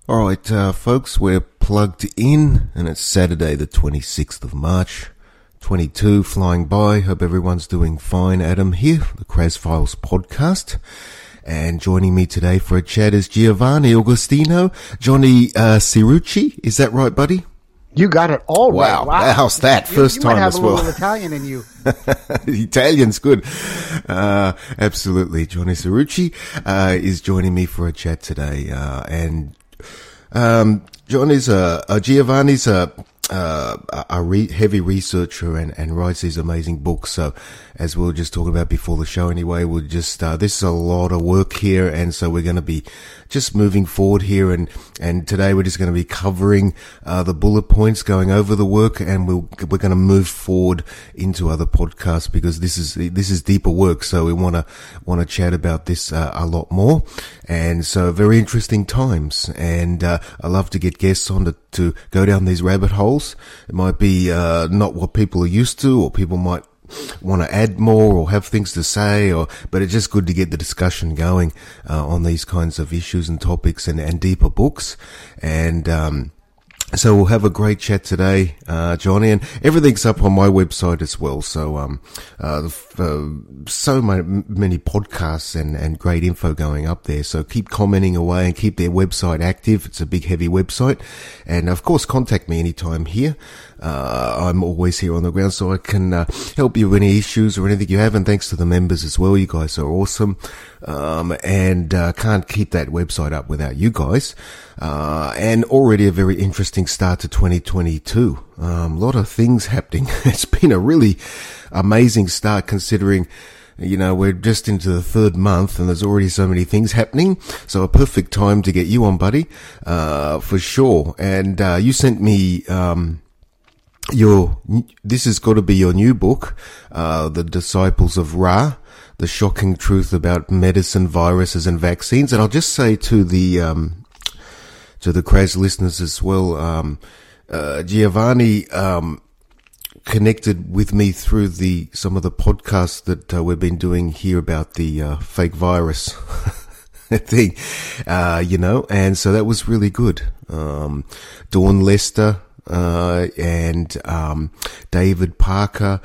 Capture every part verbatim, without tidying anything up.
All right, uh, folks, we're plugged in, and it's Saturday, the twenty-sixth of March, twenty-two, flying by. Hope everyone's doing fine. Adam here, the Kraz Files podcast. And joining me today for a chat is Giovanni Augustino, Johnny uh, Cirucci. Is that right, buddy? You got it all right. Wow, wow. How's that? You, First you time might have as a well. little Italian in you. Italian's good. Uh, absolutely. Johnny Cirucci uh, is joining me for a chat today. Uh, and um, Johnny's a, uh, Giovanni's a, uh, a re- heavy researcher and, and writes these amazing books. So, as we were just talking about before the show anyway, we'll just, uh, this is a lot of work here, and so we're going to be just moving forward here, and, and today we're just going to be covering, uh, the bullet points, going over the work, and we'll, we're going to move forward into other podcasts because this is, this is deeper work, so we want to, want to chat about this, uh, a lot more, and so very interesting times, and, uh, I love to get guests on to, to go down these rabbit holes. It might be, uh, not what people are used to, or people might want to add more or have things to say, or but it's just good to get the discussion going uh, on these kinds of issues and topics and, and deeper books. And um so we'll have a great chat today, uh, Johnny, and everything's up on my website as well. So, um, uh, uh so many, many podcasts and, and great info going up there. So keep commenting away and keep their website active. It's a big, heavy website. And of course, contact me anytime here. Uh, I'm always here on the ground so I can, uh, help you with any issues or anything you have. And thanks to the members as well. You guys are awesome. Um, and, uh, can't keep that website up without you guys. Uh, and already a very interesting start to twenty twenty-two. Um, a lot of things happening. It's been a really amazing start considering, you know, we're just into the third month and there's already so many things happening. So a perfect time to get you on, buddy, uh, for sure. And, uh, you sent me, um, your, this has got to be your new book, uh, The Disciples of Ra, The Shocking Truth About Medicine, Viruses and Vaccines. And I'll just say to the, um, to the Kraz listeners as well, um, uh, Giovanni, um, connected with me through the, some of the podcasts that uh, we've been doing here about the, uh, fake virus thing, uh, you know, and so that was really good. Um, Dawn Lester, uh, and, um, David Parker,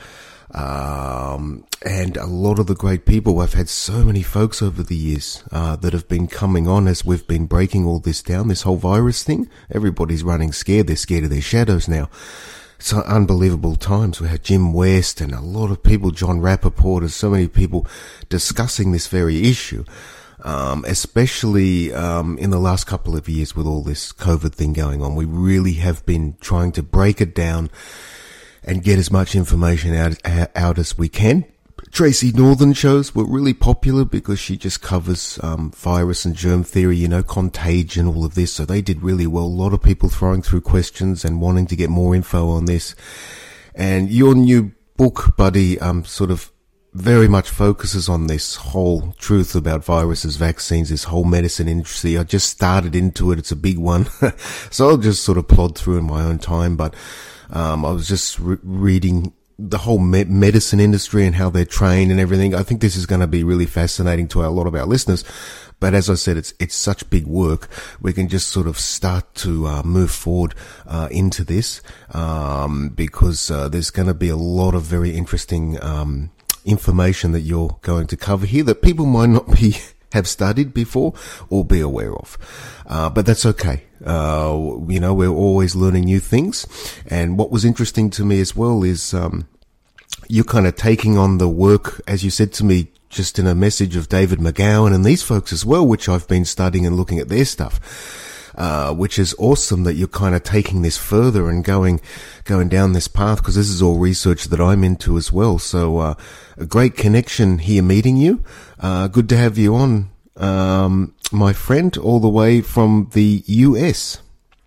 um, and a lot of the great people. I've had so many folks over the years, uh, that have been coming on as we've been breaking all this down, this whole virus thing. Everybody's running scared. They're scared of their shadows now. So unbelievable times. We had Jim West and a lot of people, John Rappaport, and so many people discussing this very issue. Um, especially, um, in the last couple of years with all this COVID thing going on. We really have been trying to break it down and get as much information out, out as we can. Tracy Northern shows were really popular because she just covers, um, virus and germ theory, you know, contagion, all of this. So they did really well. A lot of people throwing through questions and wanting to get more info on this. And your new book, buddy, um, sort of very much focuses on this whole truth about viruses, vaccines, this whole medicine industry. I just started into it. It's a big one. So I'll just sort of plod through in my own time. But, um, I was just re- reading the whole me- medicine industry and how they're trained and everything. I think this is going to be really fascinating to a lot of our listeners. But as I said, it's, it's such big work. We can just sort of start to, uh, move forward, uh, into this, um, because, uh, there's going to be a lot of very interesting, um, information that you're going to cover here that people might not be, have studied before or be aware of. Uh, but that's okay. Uh, you know, we're always learning new things. And what was interesting to me as well is, um, you're kind of taking on the work, as you said to me, just in a message of David McGowan and these folks as well, which I've been studying and looking at their stuff. Uh, which is awesome that you're kind of taking this further and going, going down this path, because this is all research that I'm into as well. So, uh, a great connection here meeting you. Uh, good to have you on, um, my friend, all the way from the U S.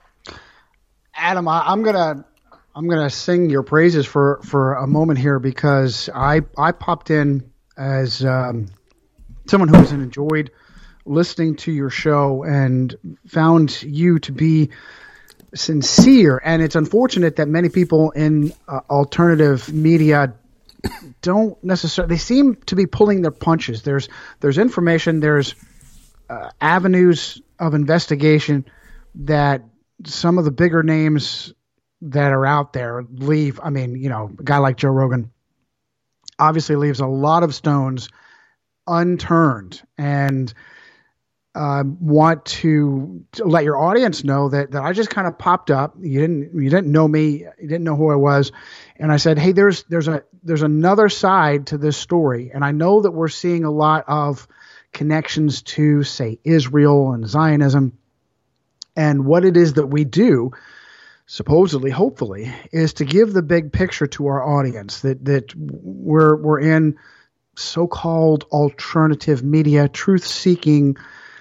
Adam, I, I'm gonna, I'm gonna sing your praises for, for a moment here because I, I popped in as, um, someone who has enjoyed listening to your show and found you to be sincere. And it's unfortunate that many people in uh, alternative media don't necessarily, they seem to be pulling their punches. There's, there's information, there's uh, avenues of investigation, that some of the bigger names that are out there leave. I mean, you know, a guy like Joe Rogan obviously leaves a lot of stones unturned, and uh, want to, to let your audience know that, that I just kind of popped up. You didn't you didn't know me, you didn't know who I was, and I said, hey, there's there's a there's another side to this story, and I know that we're seeing a lot of connections to, say, Israel and Zionism, and what it is that we do, supposedly, hopefully, is to give the big picture to our audience that that we're we're in so-called alternative media, truth-seeking.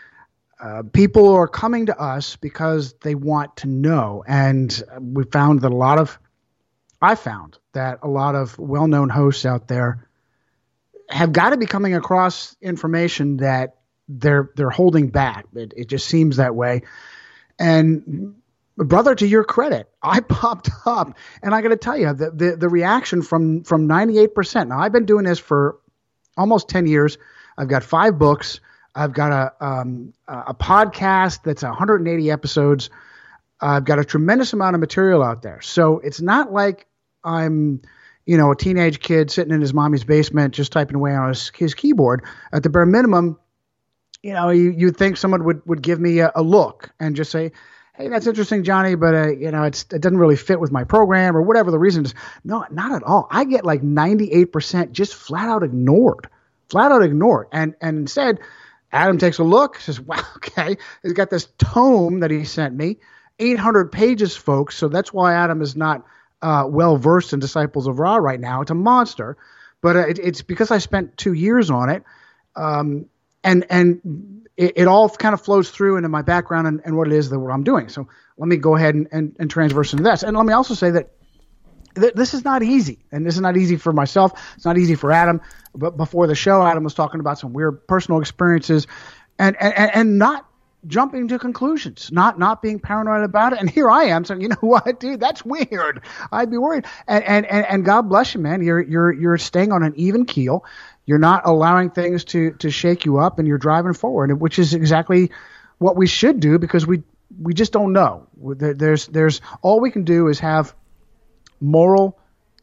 Uh, people are coming to us because they want to know, and we found that a lot of, I found that a lot of well-known hosts out there have got to be coming across information that they're they're holding back. It, it just seems that way, and brother, to your credit, I popped up, and I got to tell you, the, the the reaction from from ninety-eight percent. Now, I've been doing this for almost ten years. I've got five books. I've got a um, a podcast that's one hundred eighty episodes. I've got a tremendous amount of material out there. So it's not like I'm, you know, a teenage kid sitting in his mommy's basement just typing away on his, his keyboard. At the bare minimum, you know, you, you'd think someone would, would give me a, a look and just say, hey, that's interesting, Johnny, but, uh, you know, it's, it doesn't really fit with my program or whatever the reason is. No, not at all. I get like ninety-eight percent just flat out ignored, flat out ignored. And, and instead, Adam takes a look, says, wow, okay. He's got this tome that he sent me, eight hundred pages, folks. So that's why Adam is not uh, well-versed in Disciples of Ra right now. It's a monster. But uh, it, it's because I spent two years on it. Um, and and it, it all kind of flows through into my background and, and what it is that what I'm doing. So let me go ahead and, and, and transverse into this. And let me also say that this is not easy, and this is not easy for myself. It's not easy for Adam. But before the show, Adam was talking about some weird personal experiences, and and, and not jumping to conclusions, not not being paranoid about it. And here I am saying, you know what, dude, that's weird. I'd be worried. And and and, and God bless you, man. You're you're you're staying on an even keel. You're not allowing things to to shake you up, and you're driving forward, which is exactly what we should do, because we we just don't know. There's there's all we can do is have moral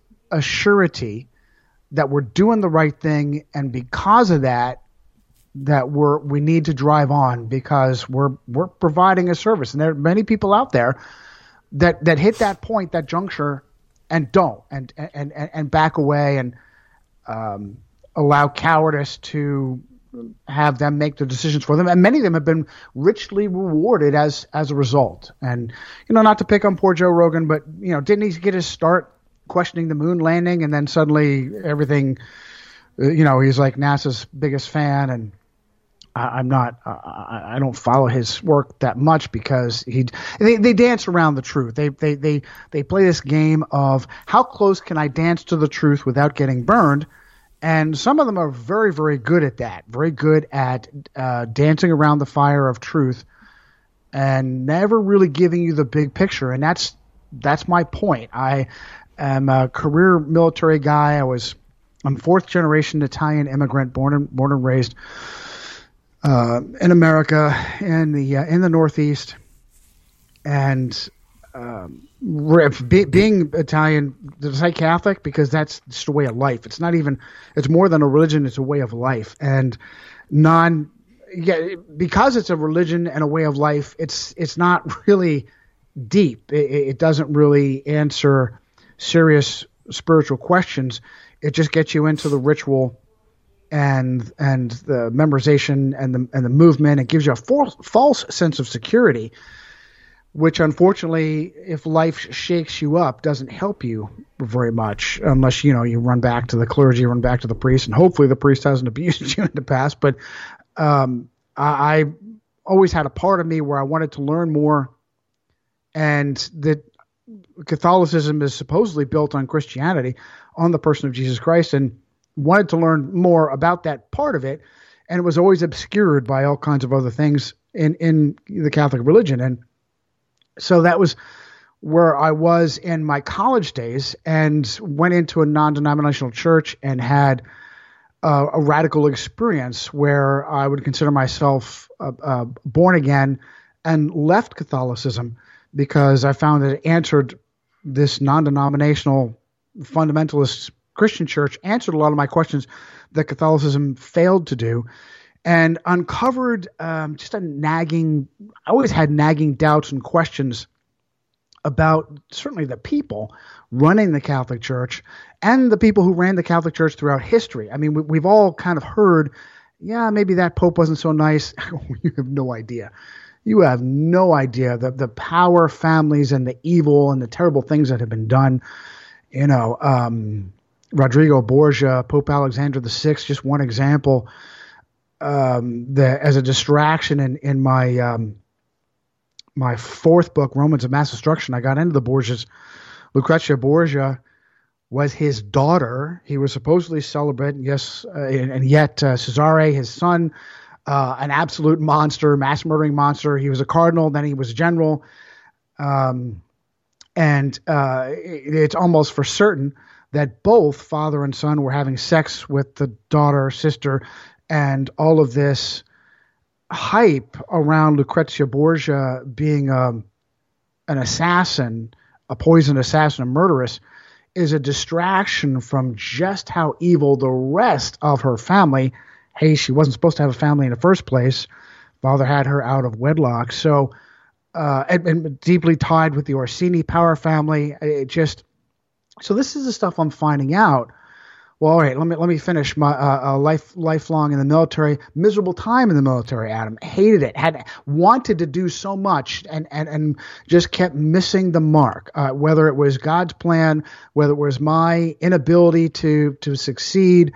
assurity that we're doing the right thing, and because of that, that we're we need to drive on, because we're we're providing a service. And there are many people out there that that hit that point, that juncture, and don't, and and and, and back away and um, allow cowardice to have them make the decisions for them. And many of them have been richly rewarded as as a result. And, you know, not to pick on poor Joe Rogan, but, you know, didn't he get his start questioning the moon landing, and then suddenly everything, you know, he's like NASA's biggest fan. And I, I'm not, I, I don't follow his work that much, because he they, they dance around the truth. They, they, they, they play this game of how close can I dance to the truth without getting burned. And some of them are very, very good at that, very good at uh, dancing around the fire of truth and never really giving you the big picture. And that's that's my point. I am a career military guy. I was I'm fourth generation Italian immigrant, born and born and raised uh, in America, in the uh, in the Northeast, and um, Be, being Italian, did I say Catholic? Because that's just a way of life. It's not even, it's more than a religion, it's a way of life. And non, yeah, because it's a religion and a way of life, it's it's not really deep. It, it doesn't really answer serious spiritual questions. It just gets you into the ritual and and the memorization and the and the movement. It gives you a false, false sense of security, which unfortunately, if life shakes you up, doesn't help you very much, unless, you know, you run back to the clergy, run back to the priest, and hopefully the priest hasn't abused you in the past. But um, I, I always had a part of me where I wanted to learn more, and that Catholicism is supposedly built on Christianity, on the person of Jesus Christ, and wanted to learn more about that part of it, and it was always obscured by all kinds of other things in, in the Catholic religion. And so that was where I was in my college days, and went into a non-denominational church and had uh, a radical experience where I would consider myself uh, uh, born again and left Catholicism because I found that it answered this non-denominational fundamentalist Christian church, answered a lot of my questions that Catholicism failed to do, and uncovered um, just a nagging, I always had nagging doubts and questions about certainly the people running the Catholic Church and the people who ran the Catholic Church throughout history. I mean, we, we've all kind of heard, yeah, maybe that Pope wasn't so nice. You have no idea. You have no idea the, the power families and the evil and the terrible things that have been done. You know, um, Rodrigo Borgia, Pope Alexander the Sixth, just one example. Um, the, as a distraction in, in my um, my fourth book, Romans of Mass Destruction, I got into the Borgias. Lucrezia Borgia was his daughter. He was supposedly celibate, yes, uh, and, and yet uh, Cesare, his son, uh, an absolute monster, mass murdering monster. He was a cardinal, then he was a general. Um, and uh, it, it's almost for certain that both father and son were having sex with the daughter, sister, and all of this hype around Lucrezia Borgia being um, an assassin, a poisoned assassin, a murderess, is a distraction from just how evil the rest of her family. Hey, she wasn't supposed to have a family in the first place. Father had her out of wedlock. So, uh, and, and deeply tied with the Orsini power family. It just, so this is the stuff I'm finding out. Well, all right, let me let me finish my uh, uh, life lifelong in the military, miserable time in the military. Adam hated it, had wanted to do so much, and and and just kept missing the mark. Uh, whether it was God's plan, whether it was my inability to to succeed,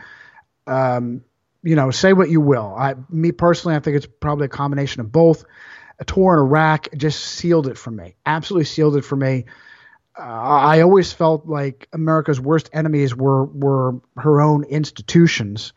um, you know, say what you will. I, me personally, I think it's probably a combination of both. A tour in Iraq just sealed it for me, absolutely sealed it for me. Uh, I always felt like America's worst enemies were were her own institutions,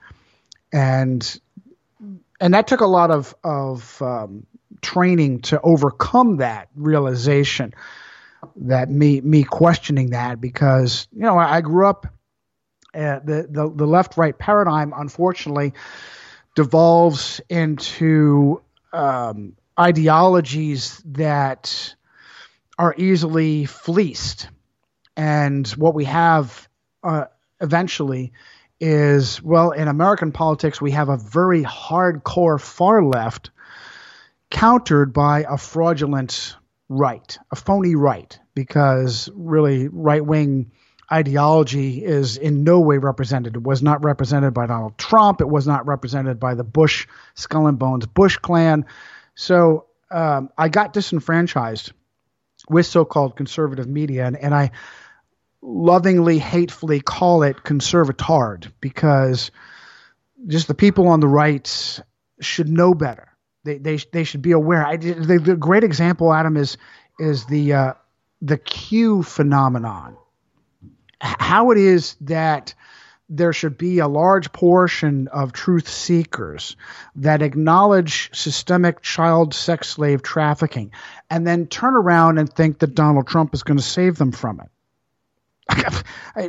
and and that took a lot of of um, training to overcome that realization. That me me questioning that, because you know I, I grew up uh, the the the left right paradigm unfortunately devolves into um, ideologies that are easily fleeced. And what we have uh, eventually is, well, in American politics, we have a very hardcore far left countered by a fraudulent right, a phony right, because really right-wing ideology is in no way represented. It was not represented by Donald Trump. It was not represented by the Bush, Skull and Bones Bush clan. So um, I got disenfranchised with so-called conservative media, and, and I lovingly, hatefully call it conservatard, because just the people on the right should know better. They they they should be aware. I the, the great example, Adam, is is the uh, the Q phenomenon. How it is that there should be a large portion of truth seekers that acknowledge systemic child sex slave trafficking and then turn around and think that Donald Trump is going to save them from it. I,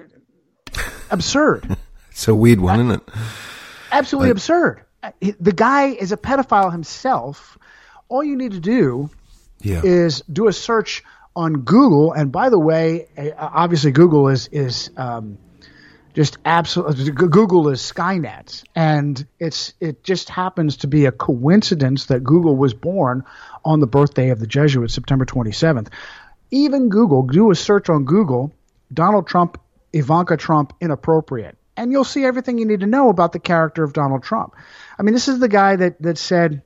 absurd. It's a weird one, isn't it? Absolutely like, absurd. The guy is a pedophile himself. All you need to do yeah. is do a search on Google. And by the way, obviously Google is, is, um, Just absolutely, Google is Skynet, and it's it just happens to be a coincidence that Google was born on the birthday of the Jesuit, September twenty-seventh. Even Google, do a search on Google, Donald Trump, Ivanka Trump, inappropriate, and you'll see everything you need to know about the character of Donald Trump. I mean, this is the guy that that said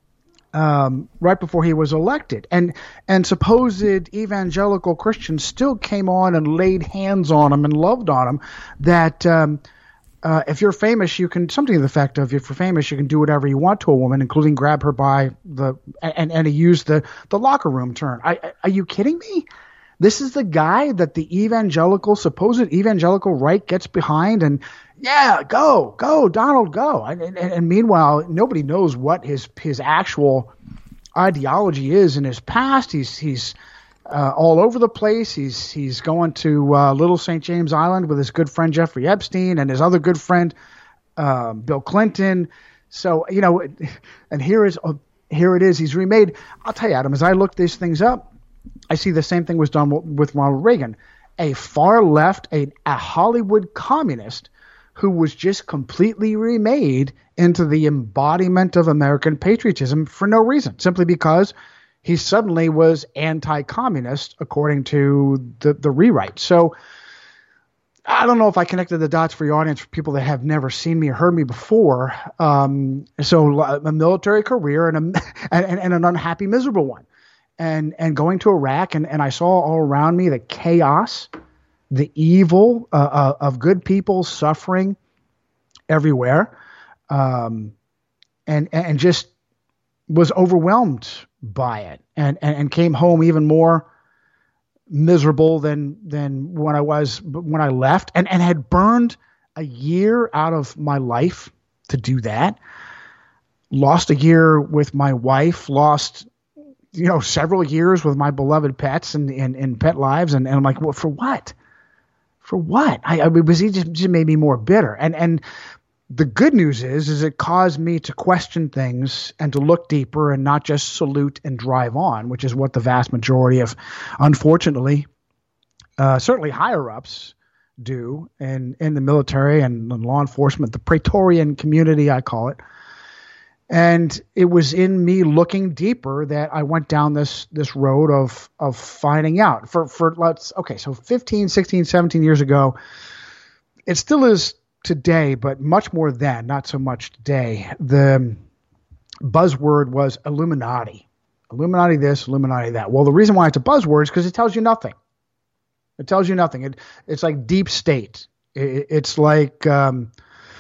um, right before he was elected, and and supposed evangelical Christians still came on and laid hands on him and loved on him, that um, uh, if you're famous, you can, something to the effect of, if you're famous, you can do whatever you want to a woman, including grab her by the, and, and he used the, the locker room term. I, I, are you kidding me? This is the guy that the evangelical, supposed evangelical right gets behind, and yeah, go, go, Donald, go. And, and, and meanwhile, nobody knows what his his actual ideology is in his past. He's he's uh, all over the place. He's he's going to uh, Little Saint James Island with his good friend Jeffrey Epstein and his other good friend uh, Bill Clinton. So, you know, and here is a here it is. He's remade. I'll tell you, Adam, as I look these things up, I see the same thing was done with Ronald Reagan, a far left, a, a Hollywood communist who was just completely remade into the embodiment of American patriotism for no reason, simply because he suddenly was anti-communist according to the, the rewrite. So I don't know if I connected the dots for your audience, for people that have never seen me or heard me before. Um, so a military career and, a, and, and an unhappy, miserable one. And and going to Iraq, and, and I saw all around me the chaos, the evil uh, uh, of good people suffering everywhere, um, and and just was overwhelmed by it, and, and, and came home even more miserable than than when I was when I left, and, and had burned a year out of my life to do that. Lost a year with my wife, lost you know, several years with my beloved pets and, and, and pet lives. And, and I'm like, well, for what? For what? I, I was, he just, just made me more bitter. And, and the good news is, is it caused me to question things and to look deeper and not just salute and drive on, which is what the vast majority of, unfortunately, uh, certainly higher ups do in, in the military and law enforcement, the Praetorian community, I call it. And it was in me looking deeper that I went down this this road of of finding out. For for let's okay, so fifteen, sixteen, seventeen years ago, it still is today, but much more then, not so much today. The buzzword was Illuminati. Illuminati this, Illuminati that. Well, the reason why it's a buzzword is because it tells you nothing. It tells you nothing. It it's like deep state. It, it's like um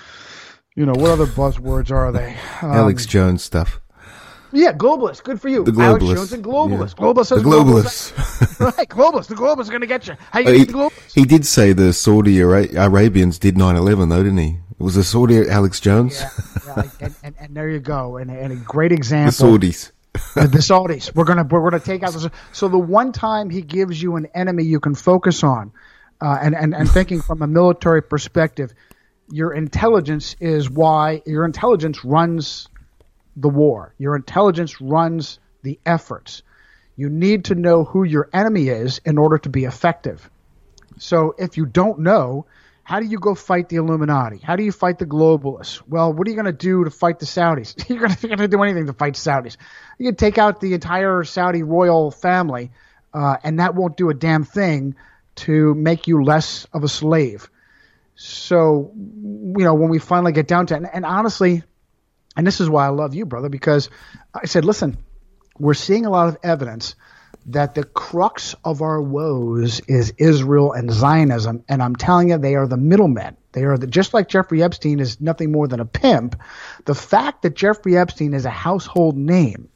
You know, what other buzzwords are they? Um, Alex Jones stuff. Yeah, globalists. Good for you. The globalists. Alex Jones and globalists. Yeah. Globalists. The globalists. globalists. Right, globalists. The globalists are going to get you. How you uh, get he, the globalists? He did say the Saudi Ara- Arabians did nine eleven, though, didn't he? It was the Saudi Alex Jones. Yeah, yeah and, and, and there you go. And, and a great example. The Saudis. The Saudis. We're gonna we're gonna take out this. So the one time he gives you an enemy you can focus on, uh, and, and and thinking from a military perspective, your intelligence is why your intelligence runs the war. Your intelligence runs the efforts. You need to know who your enemy is in order to be effective. So if you don't know, how do you go fight the Illuminati? How do you fight the globalists? Well, what are you going to do to fight the Saudis? You're going to do anything to fight Saudis. You can take out the entire Saudi royal family, uh, and that won't do a damn thing to make you less of a slave. So, you know, when we finally get down to it, and, and honestly, and this is why I love you, brother, because I said, listen, we're seeing a lot of evidence that the crux of our woes is Israel and Zionism, and I'm telling you, they are the middlemen. They are the, just like Jeffrey Epstein is nothing more than a pimp. The fact that Jeffrey Epstein is a household name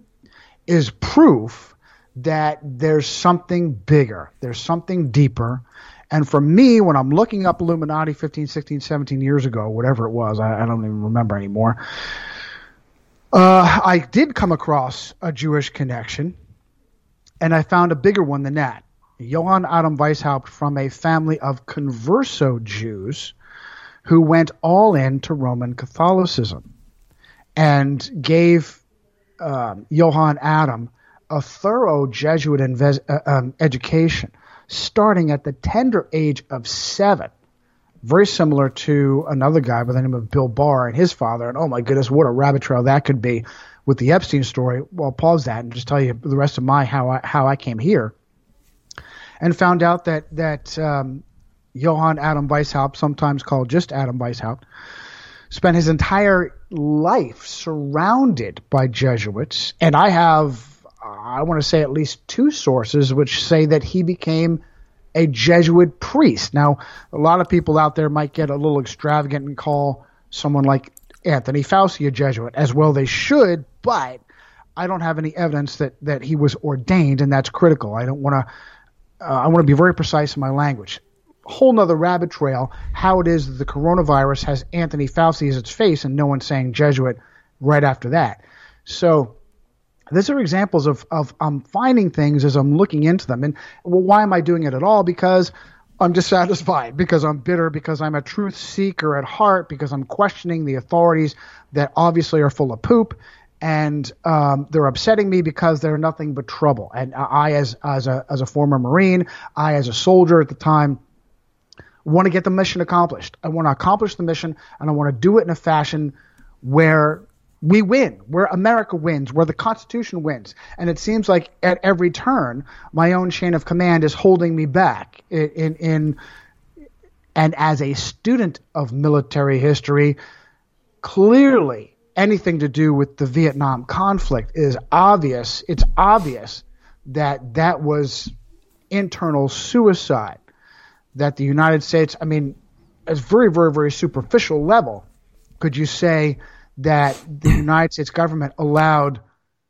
is proof that there's something bigger, there's something deeper. And for me, when I'm looking up Illuminati fifteen, sixteen, seventeen years ago, whatever it was, I, I don't even remember anymore, uh, I did come across a Jewish connection, and I found a bigger one than that. Johann Adam Weishaupt from a family of converso Jews who went all in to Roman Catholicism and gave uh, Johann Adam a thorough Jesuit inves- uh, um, education, starting at the tender age of seven, very similar to another guy by the name of Bill Barr and his father. And oh my goodness, what a rabbit trail that could be with the Epstein story. Well, I'll pause that and just tell you the rest of my how I how I came here, and found out that that um, Johann Adam Weishaupt, sometimes called just Adam Weishaupt, spent his entire life surrounded by Jesuits, and I have. I want to say at least two sources which say that he became a Jesuit priest. Now, a lot of people out there might get a little extravagant and call someone like Anthony Fauci a Jesuit, as well they should, but I don't have any evidence that, that he was ordained, and that's critical. I don't want to uh, I want to be very precise in my language. Whole nother rabbit trail, how it is that the coronavirus has Anthony Fauci as its face and no one's saying Jesuit right after that. So these are examples of, of I'm finding things as I'm looking into them. And well, why am I doing it at all? Because I'm dissatisfied, because I'm bitter, because I'm a truth seeker at heart, because I'm questioning the authorities that obviously are full of poop. and um, they're upsetting me because they're nothing but trouble. And I, as as a as a former Marine, I as a soldier at the time, want to get the mission accomplished. I want to accomplish the mission, and I want to do it in a fashion where we win, where America wins, where the Constitution wins. And it seems like at every turn, my own chain of command is holding me back. In, in, in and as a student of military history, clearly anything to do with the Vietnam conflict is obvious. It's obvious that that was internal suicide. That the United States, I mean, at a very, very, very superficial level, could you say that the United States government allowed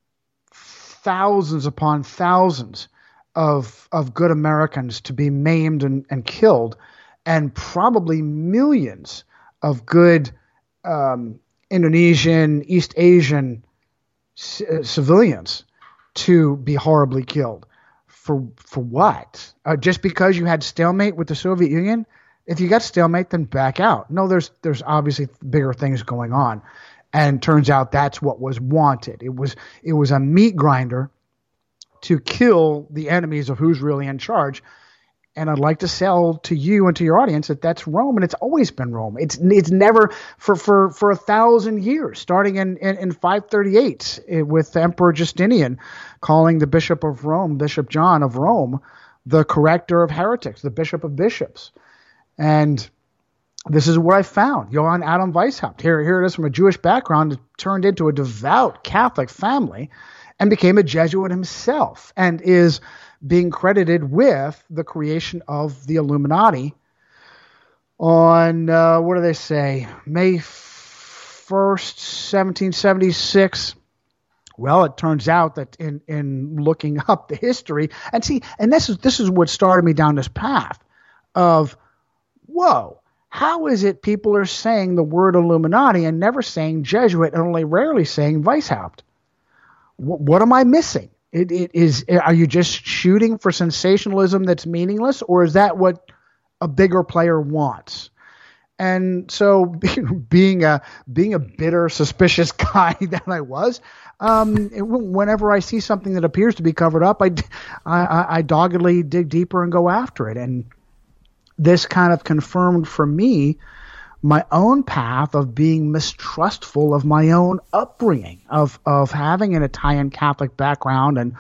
thousands upon thousands of of good Americans to be maimed and, and killed, and probably millions of good um, Indonesian, East Asian c- civilians to be horribly killed? For for what? Uh, just because you had stalemate with the Soviet Union? If you got stalemate, then back out. No, there's there's obviously bigger things going on. And turns out that's what was wanted. It was it was a meat grinder to kill the enemies of who's really in charge. And I'd like to sell to you and to your audience that that's Rome, and it's always been Rome. It's it's never for for, for a thousand years, starting in, in, in five thirty-eight with Emperor Justinian calling the Bishop of Rome, Bishop John of Rome, the corrector of heretics, the Bishop of Bishops. And this is what I found. Johann Adam Weishaupt. Here, here it is from a Jewish background, turned into a devout Catholic family and became a Jesuit himself, and is being credited with the creation of the Illuminati on, uh, what do they say, May first, seventeen seventy-six. Well, it turns out that in, in looking up the history, and see, and this is this is what started me down this path of, whoa, how is it people are saying the word Illuminati and never saying Jesuit and only rarely saying Weishaupt? W- what am I missing? It, it is. Are you just shooting for sensationalism that's meaningless, or is that what a bigger player wants? And so, being a being a bitter, suspicious guy that I was, um, it, whenever I see something that appears to be covered up, I, I, I doggedly dig deeper and go after it. And this kind of confirmed for me my own path of being mistrustful of my own upbringing, of of having an Italian Catholic background and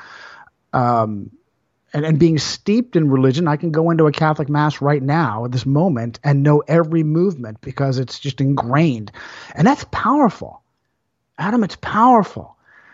um and, and being steeped in religion. I can go into a Catholic mass right now at this moment and know every movement because it's just ingrained. And that's powerful. Adam, it's powerful.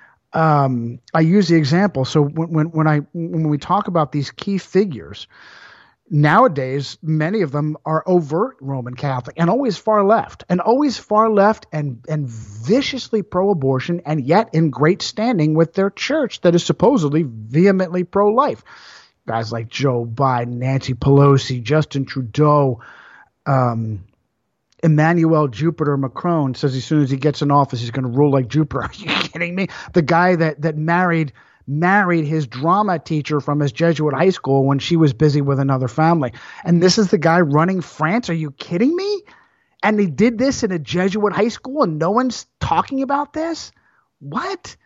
Um, I use the example. So when, when, when I when we talk about these key figures, nowadays, many of them are overt Roman Catholic and always far left, and always far left and, and viciously pro-abortion, and yet in great standing with their church that is supposedly vehemently pro-life. Guys like Joe Biden, Nancy Pelosi, Justin Trudeau, um, Emmanuel Jupiter Macron says as soon as he gets in office, he's going to rule like Jupiter. Are you kidding me? The guy that, that married married his drama teacher from his Jesuit high school when she was busy with another family. And this is the guy running France. Are you kidding me? And he did this in a Jesuit high school and no one's talking about this? What?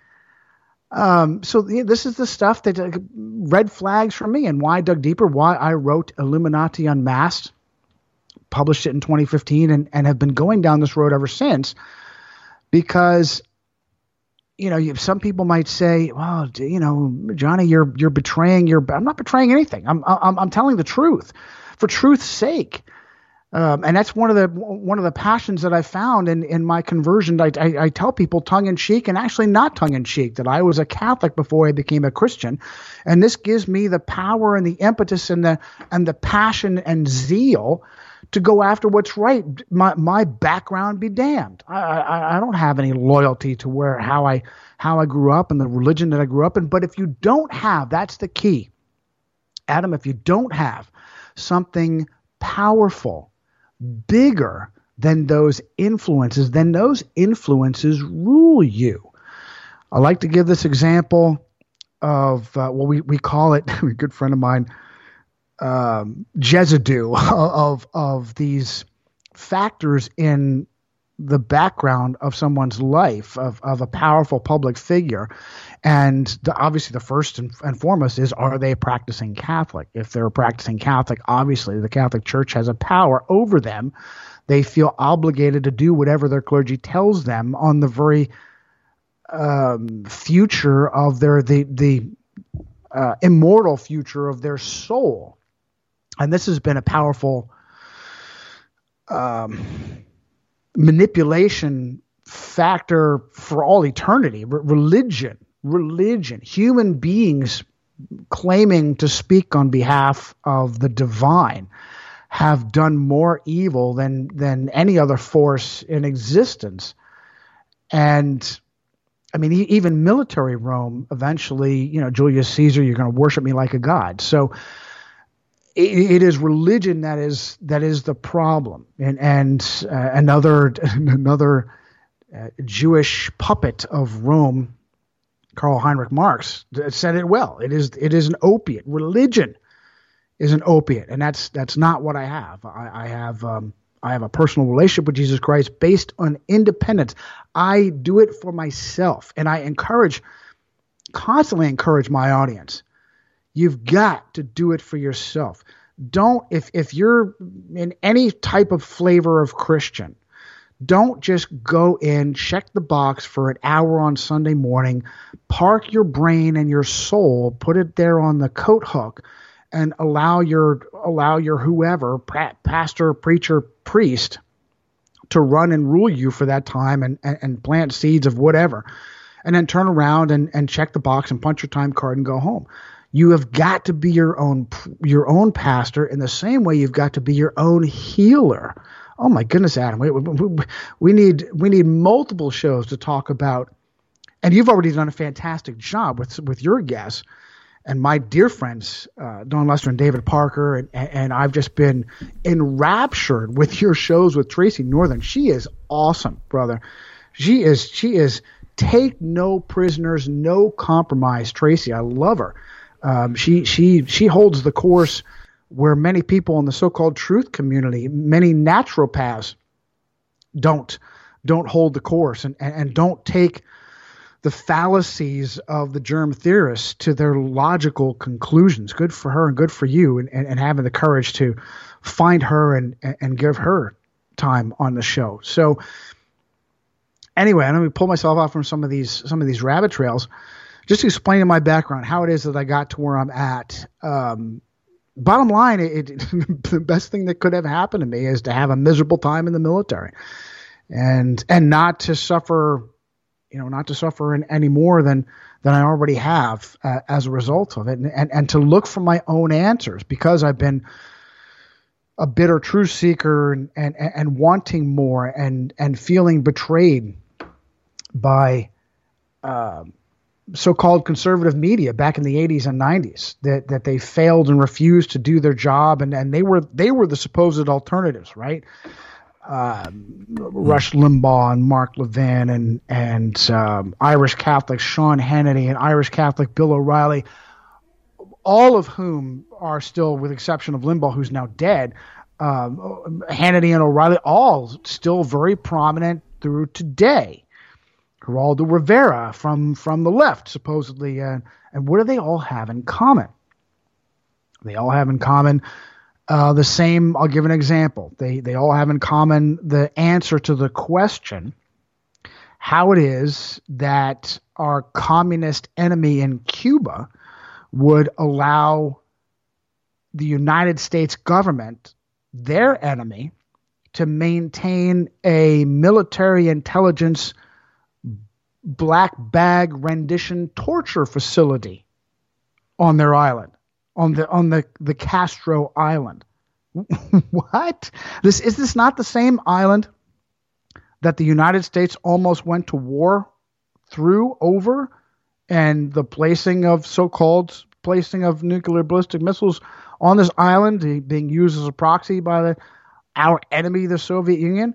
Um, so yeah, this is the stuff that uh, red flags for me, and why I dug deeper, why I wrote Illuminati Unmasked, published it in twenty fifteen, and, and have been going down this road ever since. Because you know, you, some people might say, "Well, you know, Johnny, you're you're betraying your." I'm not betraying anything. I'm I'm I'm telling the truth, for truth's sake, um, and that's one of the one of the passions that I found in, in my conversion. I, I I tell people tongue in cheek, and actually not tongue in cheek, that I was a Catholic before I became a Christian, and this gives me the power and the impetus and the and the passion and zeal to go after what's right. My my background be damned. I, I I don't have any loyalty to where how I how I grew up and the religion that I grew up in. But if you don't have, that's the key, Adam. If you don't have something powerful, bigger than those influences, then those influences rule you. I like to give this example of uh, well, we we call it. A good friend of mine. Um, Jezidue of of these factors in the background of someone's life, of, of a powerful public figure. And the, obviously the first and, and foremost is, are they a practicing Catholic? If they're a practicing Catholic, obviously the Catholic Church has a power over them. They feel obligated to do whatever their clergy tells them on the very um, future of their, the, the uh, immortal future of their soul. And this has been a powerful um, manipulation factor for all eternity. R- religion, religion, human beings claiming to speak on behalf of the divine have done more evil than than any other force in existence. And I mean, e- even military Rome eventually, you know, Julius Caesar, you're going to worship me like a god. So it, it is religion that is that is the problem. And and uh, another another uh, Jewish puppet of Rome, Karl Heinrich Marx, said it well. It is it is an opiate. Religion is an opiate, and that's that's not what I have. I, I have um, I have a personal relationship with Jesus Christ based on independence. I do it for myself, and I encourage, constantly encourage my audience. You've got to do it for yourself. Don't if if you're in any type of flavor of Christian, don't just go in, check the box for an hour on Sunday morning, park your brain and your soul, put it there on the coat hook, and allow your allow your whoever, pastor, preacher, priest, to run and rule you for that time and, and, and plant seeds of whatever, and then turn around and, and check the box and punch your time card and go home. You have got to be your own your own pastor in the same way you've got to be your own healer. Oh my goodness, Adam, we, we, we need we need multiple shows to talk about, and you've already done a fantastic job with with your guests. And my dear friends, uh, Don Lester and David Parker, and, and I've just been enraptured with your shows with Tracy Northern. She is awesome, brother. She is, she is take no prisoners, no compromise. Tracy, I love her. Um, she, she, she holds the course where many people in the so-called truth community, many naturopaths don't, don't hold the course and, and, and don't take the fallacies of the germ theorists to their logical conclusions. Good for her and good for you, and, and, and having the courage to find her and, and give her time on the show. So anyway, let me pull myself off from some of these some of these rabbit trails. Just to explain my background, how it is that I got to where I'm at. Um, bottom line, it, it, the best thing that could have happened to me is to have a miserable time in the military, and and not to suffer. You know, not to suffer in, any more than than I already have uh, as a result of it, and, and and to look for my own answers, because I've been a bitter truth seeker and and, and wanting more and and feeling betrayed by uh, so-called conservative media back in the eighties and nineties, that that they failed and refused to do their job, and and they were they were the supposed alternatives, right? Uh, Rush Limbaugh and Mark Levin and and um, Irish Catholic Sean Hannity and Irish Catholic Bill O'Reilly, all of whom are still, with the exception of Limbaugh, who's now dead, um, Hannity and O'Reilly, all still very prominent through today. Geraldo Rivera from, from the left, supposedly. Uh, and what do they all have in common? They all have in common Uh, the same. I'll give an example. They they all have in common the answer to the question how it is that our communist enemy in Cuba would allow the United States government, their enemy, to maintain a military intelligence black bag rendition torture facility on their island. On the on the, the Castro Island. What? This is this not the same island that the United States almost went to war through over, and the placing of so-called placing of nuclear ballistic missiles on this island, being used as a proxy by the our enemy, the Soviet Union?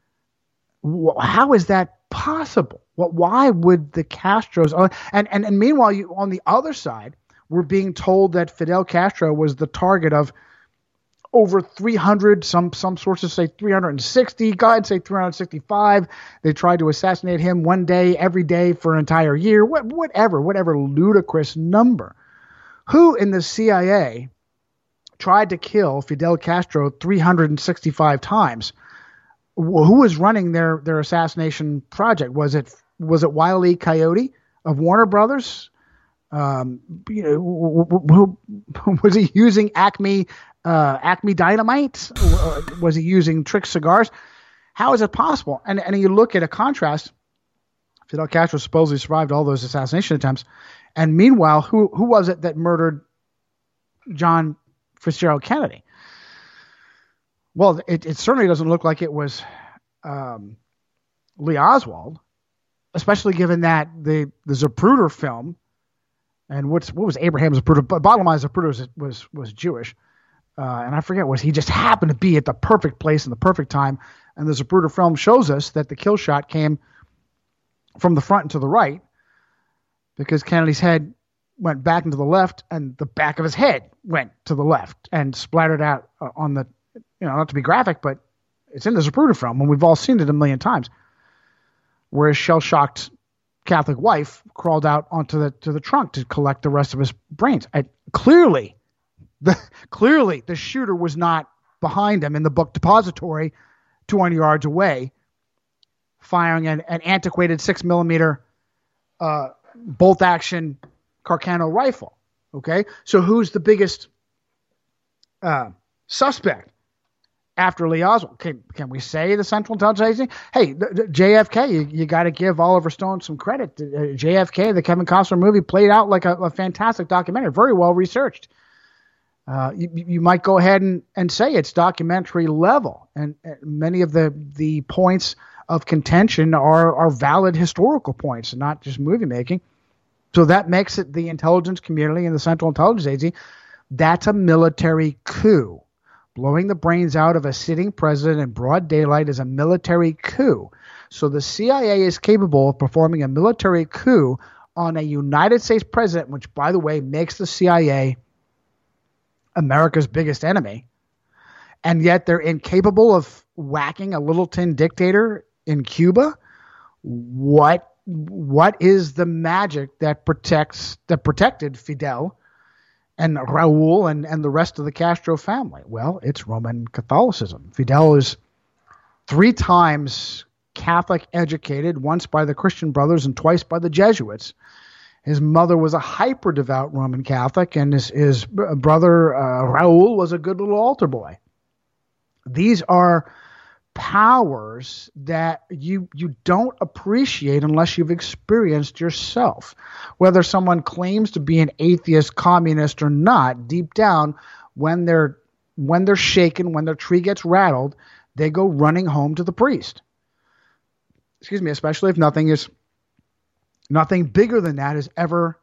How is that possible? What? Why would the Castros? And and and meanwhile, you on the other side, we're being told that Fidel Castro was the target of over three hundred. Some some sources say three hundred sixty. God say three hundred sixty-five. They tried to assassinate him one day, every day for an entire year. What, whatever, whatever ludicrous number. Who in the C I A tried to kill Fidel Castro three hundred sixty-five times? Who was running their, their assassination project? Was it was it Wile E. Coyote of Warner Brothers? Um, you know, was he using Acme uh, Acme Dynamite? Was he using Trick Cigars? How is it possible? And and you look at a contrast. Fidel Castro supposedly survived all those assassination attempts, and meanwhile, who who was it that murdered John Fitzgerald Kennedy? Well, it, it certainly doesn't look like it was um, Lee Oswald, especially given that the the Zapruder film. And what's what was Abraham Zapruder? Bottom line, Zapruder was was, was Jewish, uh, and I forget was he just happened to be at the perfect place in the perfect time. And the Zapruder film shows us that the kill shot came from the front and to the right, because Kennedy's head went back and to the left, and the back of his head went to the left and splattered out uh, on the, you know, not to be graphic, but it's in the Zapruder film, and we've all seen it a million times, where his shell-shocked Catholic wife crawled out onto the to the trunk to collect the rest of his brains. And clearly, the clearly the shooter was not behind him in the book depository, two hundred yards away, firing an, an antiquated six millimeter uh, bolt action Carcano rifle. Okay, so who's the biggest uh, suspect after Lee Oswald? Can, can we say the Central Intelligence Agency? Hey, the, the J F K, you, you got to give Oliver Stone some credit. Uh, J F K, the Kevin Costner movie, played out like a, a fantastic documentary, very well researched. Uh, you, you might go ahead and, and say it's documentary level, and, and many of the, the points of contention are, are valid historical points, not just movie making. So that makes it the intelligence community and the Central Intelligence Agency. That's a military coup. Blowing the brains out of a sitting president in broad daylight is a military coup. So the C I A is capable of performing a military coup on a United States president, which, by the way, makes the C I A America's biggest enemy. And yet they're incapable of whacking a little tin dictator in Cuba. What what is the magic that protects that protected Fidel and Raul and, and the rest of the Castro family? Well, it's Roman Catholicism. Fidel is three times Catholic educated, once by the Christian Brothers and twice by the Jesuits. His mother was a hyper-devout Roman Catholic, and his, his brother uh, Raul was a good little altar boy. These are powers that you you don't appreciate unless you've experienced yourself. Whether someone claims to be an atheist, communist, or not, deep down, when they're when they're shaken, when their tree gets rattled, they go running home to the priest. Excuse me, especially if nothing is nothing bigger than that has ever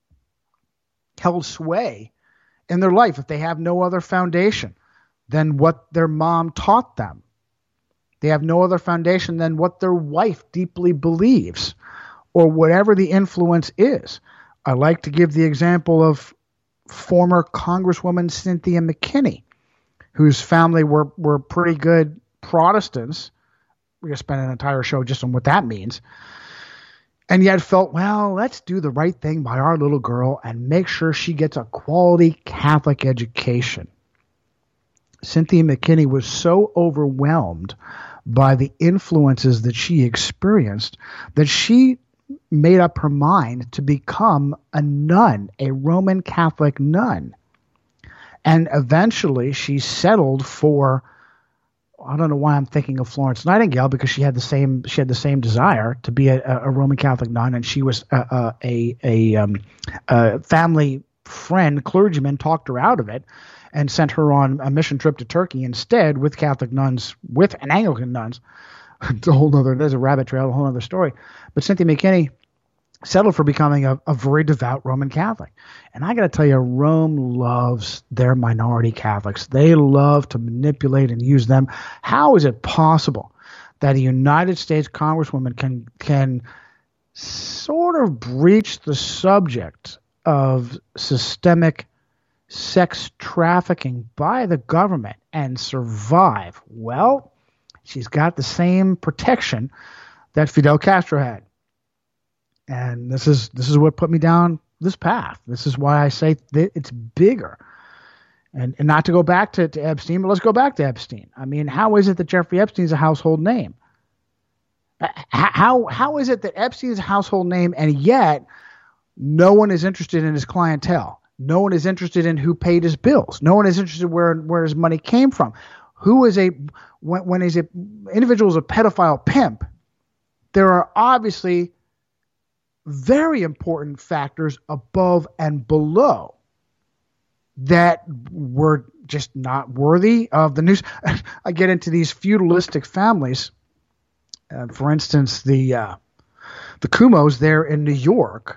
held sway in their life, if they have no other foundation than what their mom taught them. They have no other foundation than what their wife deeply believes, or whatever the influence is. I like to give the example of former Congresswoman Cynthia McKinney, whose family were, were pretty good Protestants. We're going to spend an entire show just on what that means. And yet felt, well, let's do the right thing by our little girl and make sure she gets a quality Catholic education. Cynthia McKinney was so overwhelmed by the influences that she experienced that she made up her mind to become a nun, a Roman Catholic nun. And eventually she settled for, I don't know why I'm thinking of Florence Nightingale, because she had the same she had the same desire to be a, a Roman Catholic nun, and she was a a, a, um, a family friend, clergyman, talked her out of it and sent her on a mission trip to Turkey instead with Catholic nuns, with an Anglican nuns. It's a whole other, there's a rabbit trail, a whole other story. But Cynthia McKinney settled for becoming a, a very devout Roman Catholic. And I got to tell you, Rome loves their minority Catholics. They love to manipulate and use them. How is it possible that a United States Congresswoman can can sort of breach the subject of systemic sex trafficking by the government and survive? Well, she's got the same protection that Fidel Castro had. And this is this is what put me down this path. This is why I say that it's bigger. And, and not to go back to, to Epstein, but let's go back to Epstein. I mean, how is it that Jeffrey Epstein's a household name? How how is it that Epstein's a household name and yet no one is interested in his clientele? No one is interested in who paid his bills. No one is interested where where his money came from. Who is a when when is a individual is a pedophile pimp? There are obviously very important factors above and below that were just not worthy of the news. I get into these feudalistic families. Uh, for instance, the uh, the Cumos there in New York,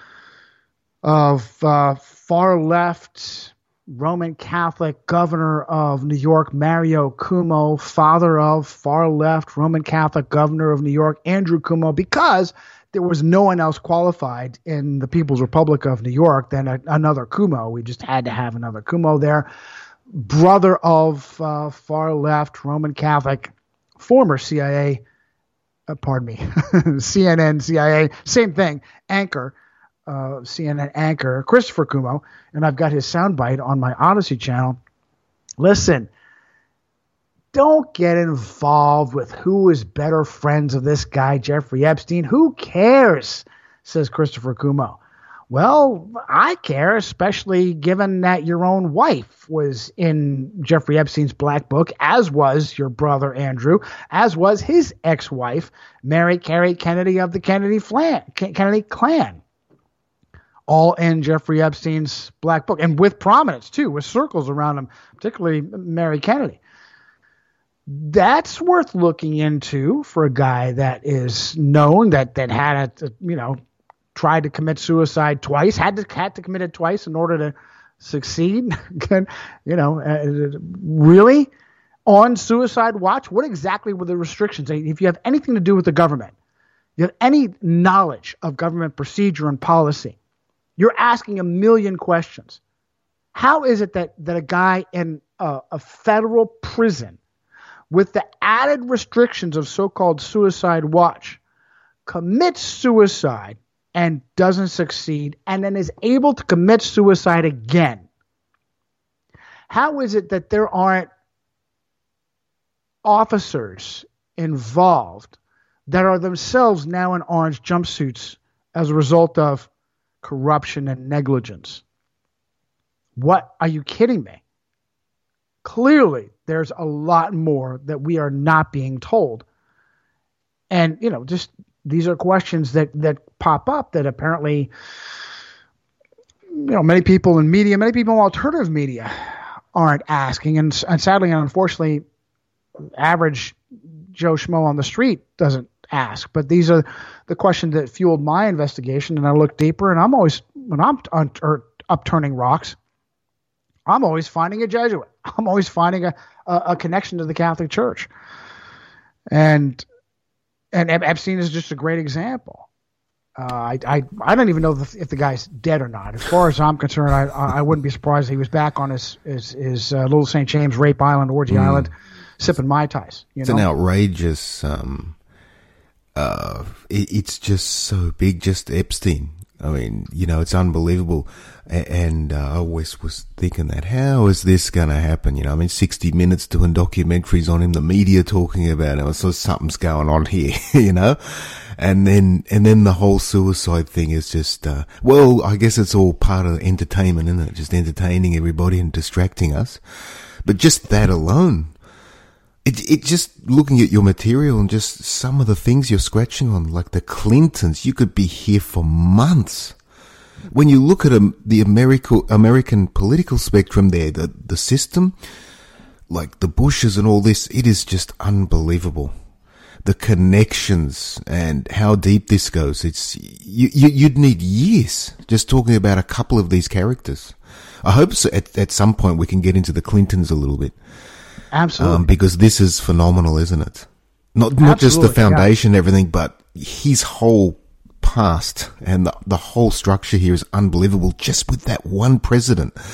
of uh, far left Roman Catholic governor of New York, Mario Cuomo, father of far left Roman Catholic governor of New York, Andrew Cuomo, because there was no one else qualified in the People's Republic of New York than a, another Cuomo. We just had to have another Cuomo there. Brother of uh, far left Roman Catholic, former C I A, uh, pardon me, C N N, C I A, same thing, anchor, uh, C N N anchor, Christopher Cuomo, and I've got his soundbite on my Odyssey channel. Listen, don't get involved with who is better friends of this guy, Jeffrey Epstein. Who cares, says Christopher Cuomo. Well, I care, especially given that your own wife was in Jeffrey Epstein's black book, as was your brother Andrew, as was his ex-wife, Mary Carey Kennedy of the Kennedy, Flan- Kennedy clan. All in Jeffrey Epstein's black book, and with prominence, too, with circles around him, particularly Mary Kennedy. That's worth looking into for a guy that is known, that, that had, a, you know, tried to commit suicide twice, had to had to commit it twice in order to succeed. you know, uh, really on suicide watch? What exactly were the restrictions? If you have anything to do with the government, you have any knowledge of government procedure and policy, you're asking a million questions. How is it that, that a guy in a, a federal prison with the added restrictions of so-called suicide watch commits suicide and doesn't succeed, and then is able to commit suicide again? How is it that there aren't officers involved that are themselves now in orange jumpsuits as a result of corruption and negligence? What? Are you kidding me? Clearly, there's a lot more that we are not being told. And, you know, just these are questions that, that pop up that apparently, you know, many people in media, many people in alternative media aren't asking. And, and sadly and unfortunately, average Joe Schmo on the street doesn't ask. But these are the questions that fueled my investigation. And I look deeper, and I'm always, when I'm un- or upturning rocks, I'm always finding a Jesuit. I'm always finding a, a, a connection to the Catholic Church. And and Epstein is just a great example. Uh, I, I I don't even know if the, if the guy's dead or not. As far as I'm concerned, I I wouldn't be surprised if he was back on his his, his uh, Little Saint James, Rape Island, Orgy mm. Island, sipping Mai Tais. You it's know? an outrageous. Um, uh, it, it's just so big. Just Epstein. I mean, you know, it's unbelievable. And uh, I always was thinking that, how is this going to happen? You know, I mean, sixty minutes doing documentaries on him, the media talking about him. So something's going on here, you know? And then, and then the whole suicide thing is just, uh, well, I guess it's all part of entertainment, isn't it? Just entertaining everybody and distracting us. But just that alone, it, it just looking at your material and just some of the things you're scratching on, like the Clintons, you could be here for months. When you look at um, the America, American political spectrum there, the, the system, like the Bushes and all this, it is just unbelievable. The connections and how deep this goes. It's, you, you, you'd need years just talking about a couple of these characters. I hope so at, at some point we can get into the Clintons a little bit. Absolutely. Um, because this is phenomenal, isn't it? Not, not just the foundation and everything, but his whole past and the, the whole structure here is unbelievable, just with that one president.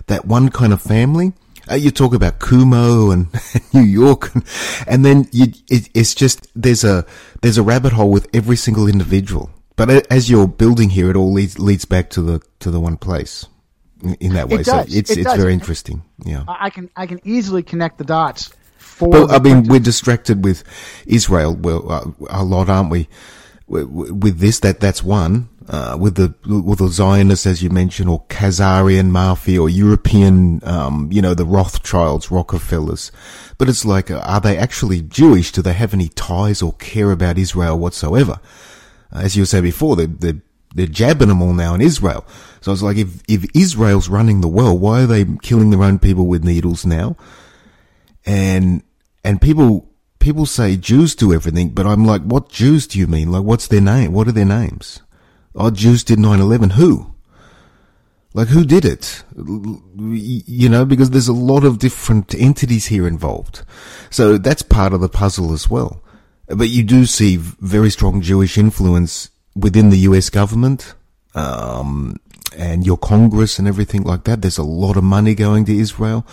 that one kind of family. Uh, you talk about Kumo and New York, and, and then you, it, it's just there's a there's a rabbit hole with every single individual. But as you're building here, it all leads leads back to the to the one place in, in that way. It does. So it's it it's does. very interesting. Yeah, I can I can easily connect the dots. For well, I mean, we're distracted with Israel, well, uh, a lot, aren't we? With this, that that's one. Uh, with the with the Zionists, as you mentioned, or Khazarian mafia, or European, um, you know, the Rothschilds, Rockefellers. But it's like, uh, are they actually Jewish? Do they have any ties or care about Israel whatsoever? As you said before, they're, they're, they're jabbing them all now in Israel. So it's like, if, if Israel's running the world, why are they killing their own people with needles now? And, and people, people say Jews do everything, but I'm like, what Jews do you mean? Like, what's their name? What are their names? Oh, Jews did nine eleven. Who? Like, who did it? You know, because there's a lot of different entities here involved. So that's part of the puzzle as well. But you do see very strong Jewish influence within the U S government, um, and your Congress and everything like that. There's a lot of money going to Israel.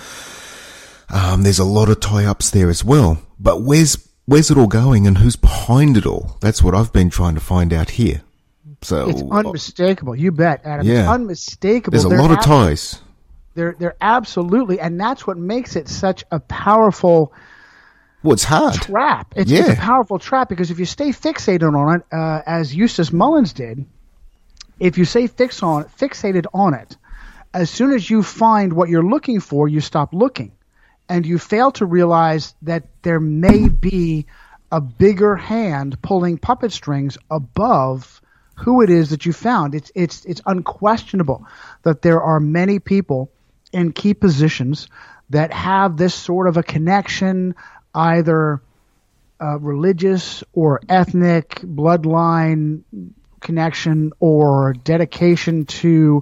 Um, there's a lot of tie-ups there as well. But where's, where's it all going and who's behind it all? That's what I've been trying to find out here. So it's unmistakable. You bet, Adam. Yeah. It's unmistakable. There's a They're lot of ab- ties. They're, they're absolutely, and that's what makes it such a powerful Well, it's hard. trap. It's, Yeah. it's a powerful trap because if you stay fixated on it, uh, as Eustace Mullins did, if you stay fix on, fixated on it, as soon as you find what you're looking for, you stop looking. And you fail to realize that there may be a bigger hand pulling puppet strings above who it is that you found. It's, it's, it's unquestionable that there are many people in key positions that have this sort of a connection, either uh, religious or ethnic, bloodline connection, or dedication to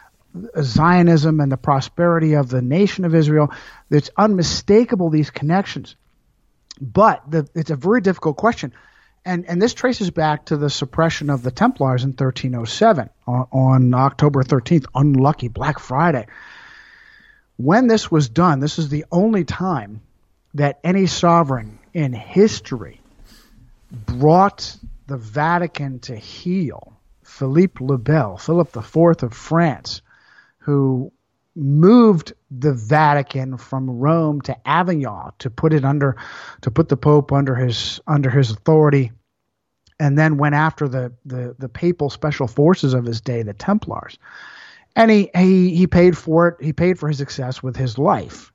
Zionism and the prosperity of the nation of Israel. It's unmistakable, these connections. But the, it's a very difficult question. And, and this traces back to the suppression of the Templars in thirteen oh seven on, on October thirteenth, unlucky Black Friday. When this was done, this is the only time that any sovereign in history brought the Vatican to heel. Philippe le Bel, Philip the Fourth of France, who moved the Vatican from Rome to Avignon to put it under, to put the Pope under his under his authority, and then went after the the, the papal special forces of his day, the Templars, and he, he he paid for it. He paid for his success with his life,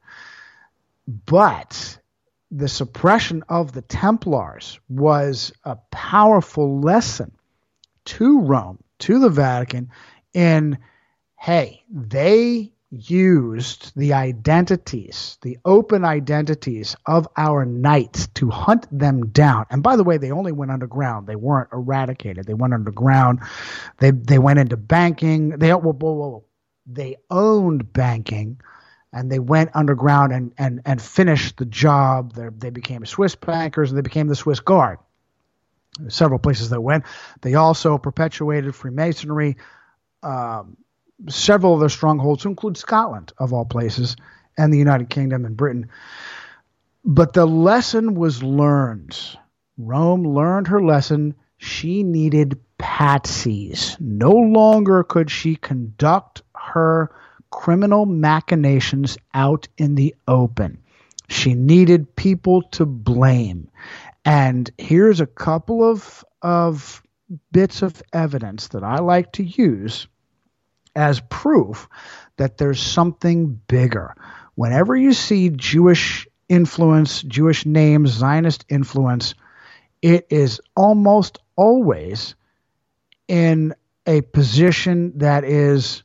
but the suppression of the Templars was a powerful lesson to Rome, to the Vatican, in, hey, they used the identities, the open identities of our knights to hunt them down. And by the way, they only went underground. They weren't eradicated. They went underground. They they went into banking. They whoa, whoa, whoa. They owned banking, and they went underground and and and finished the job. They they became Swiss bankers, and they became the Swiss Guard. Several places they went. They also perpetuated Freemasonry. Um, several of their strongholds, to include Scotland, of all places, and the United Kingdom and Britain. But the lesson was learned. Rome learned her lesson. She needed patsies. No longer could she conduct her criminal machinations out in the open. She needed people to blame. And here's a couple of, of bits of evidence that I like to use as proof that there's something bigger. Whenever you see Jewish influence, Jewish names, Zionist influence, it is almost always in a position that is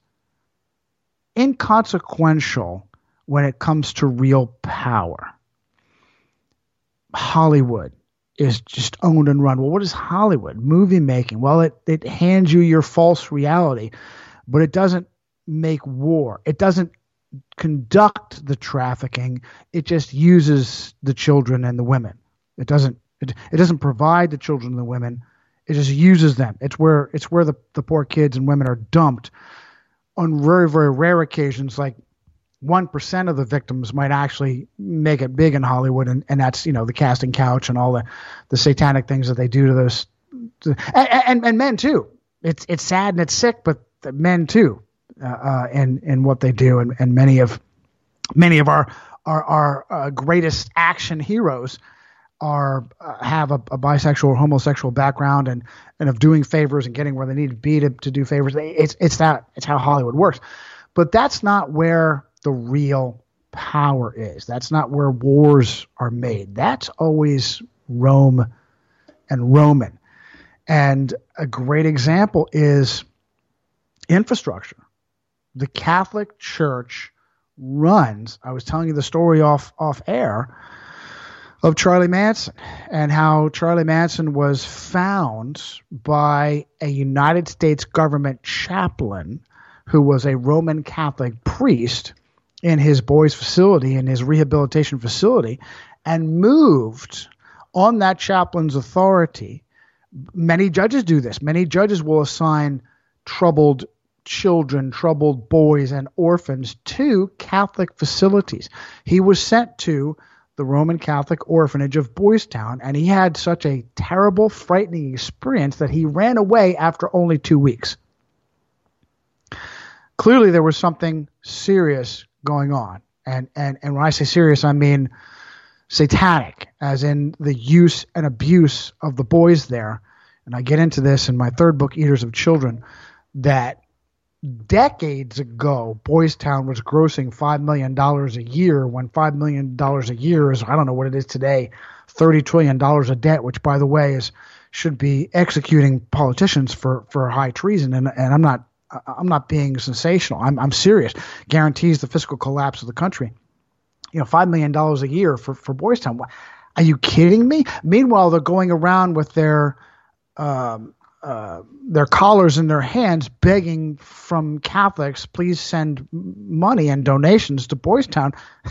inconsequential when it comes to real power. Hollywood is just owned and run. Well, what is Hollywood? Movie making. Well, it, it hands you your false reality, but it doesn't make war. It doesn't conduct the trafficking. It just uses the children and the women. It doesn't it, it doesn't provide the children and the women. It just uses them. It's where it's where the, the poor kids and women are dumped on very, very rare occasions, like one percent of the victims might actually make it big in Hollywood, and, and that's, you know, the casting couch and all the, the satanic things that they do to those, to, and, and, and men too. It's it's sad and it's sick, but the men too, uh, uh, and and what they do, and, and many of many of our our, our uh, greatest action heroes are uh, have a, a bisexual or homosexual background, and, and of doing favors and getting where they need to be to, to do favors. It's it's that it's how Hollywood works, but that's not where the real power is. That's not where wars are made. That's always Rome and Roman. And a great example is infrastructure. The Catholic Church runs, I was telling you the story off, off air of Charlie Manson, and how Charlie Manson was found by a United States government chaplain who was a Roman Catholic priest in his boys' facility, in his rehabilitation facility, and moved on that chaplain's authority. Many judges do this. Many judges will assign troubled children, troubled boys, and orphans to Catholic facilities. He was sent to the Roman Catholic orphanage of Boys Town, and he had such a terrible, frightening experience that he ran away after only two weeks. Clearly, there was something serious going on. And, and, and when I say serious, I mean satanic, as in the use and abuse of the boys there. And I get into this in my third book, Eaters of Children, that decades ago, Boys Town was grossing five million dollars a year, when five million dollars a year is, I don't know what it is today, thirty trillion dollars of debt, which, by the way, is should be executing politicians for, for high treason. And, and I'm not I'm not being sensational. I'm, I'm serious. Guarantees the fiscal collapse of the country. You know, five million dollars a year for, for Boys Town. Are you kidding me? Meanwhile, they're going around with their um, uh, their collars in their hands, begging from Catholics, please send money and donations to Boys Town.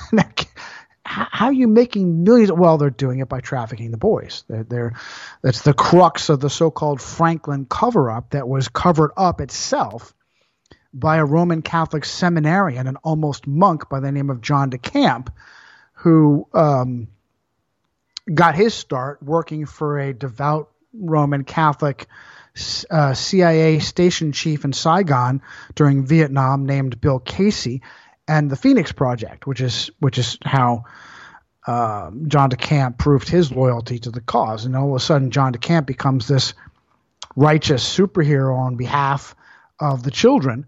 How are you making millions? Well, they're doing it by trafficking the boys. They're, they're, that's the crux of the so-called Franklin cover-up that was covered up itself by a Roman Catholic seminarian, an almost monk by the name of John DeCamp, who um, got his start working for a devout Roman Catholic uh, C I A station chief in Saigon during Vietnam named Bill Casey, and the Phoenix Project, which is which is how uh, John DeCamp proved his loyalty to the cause. And all of a sudden, John DeCamp becomes this righteous superhero on behalf of the children.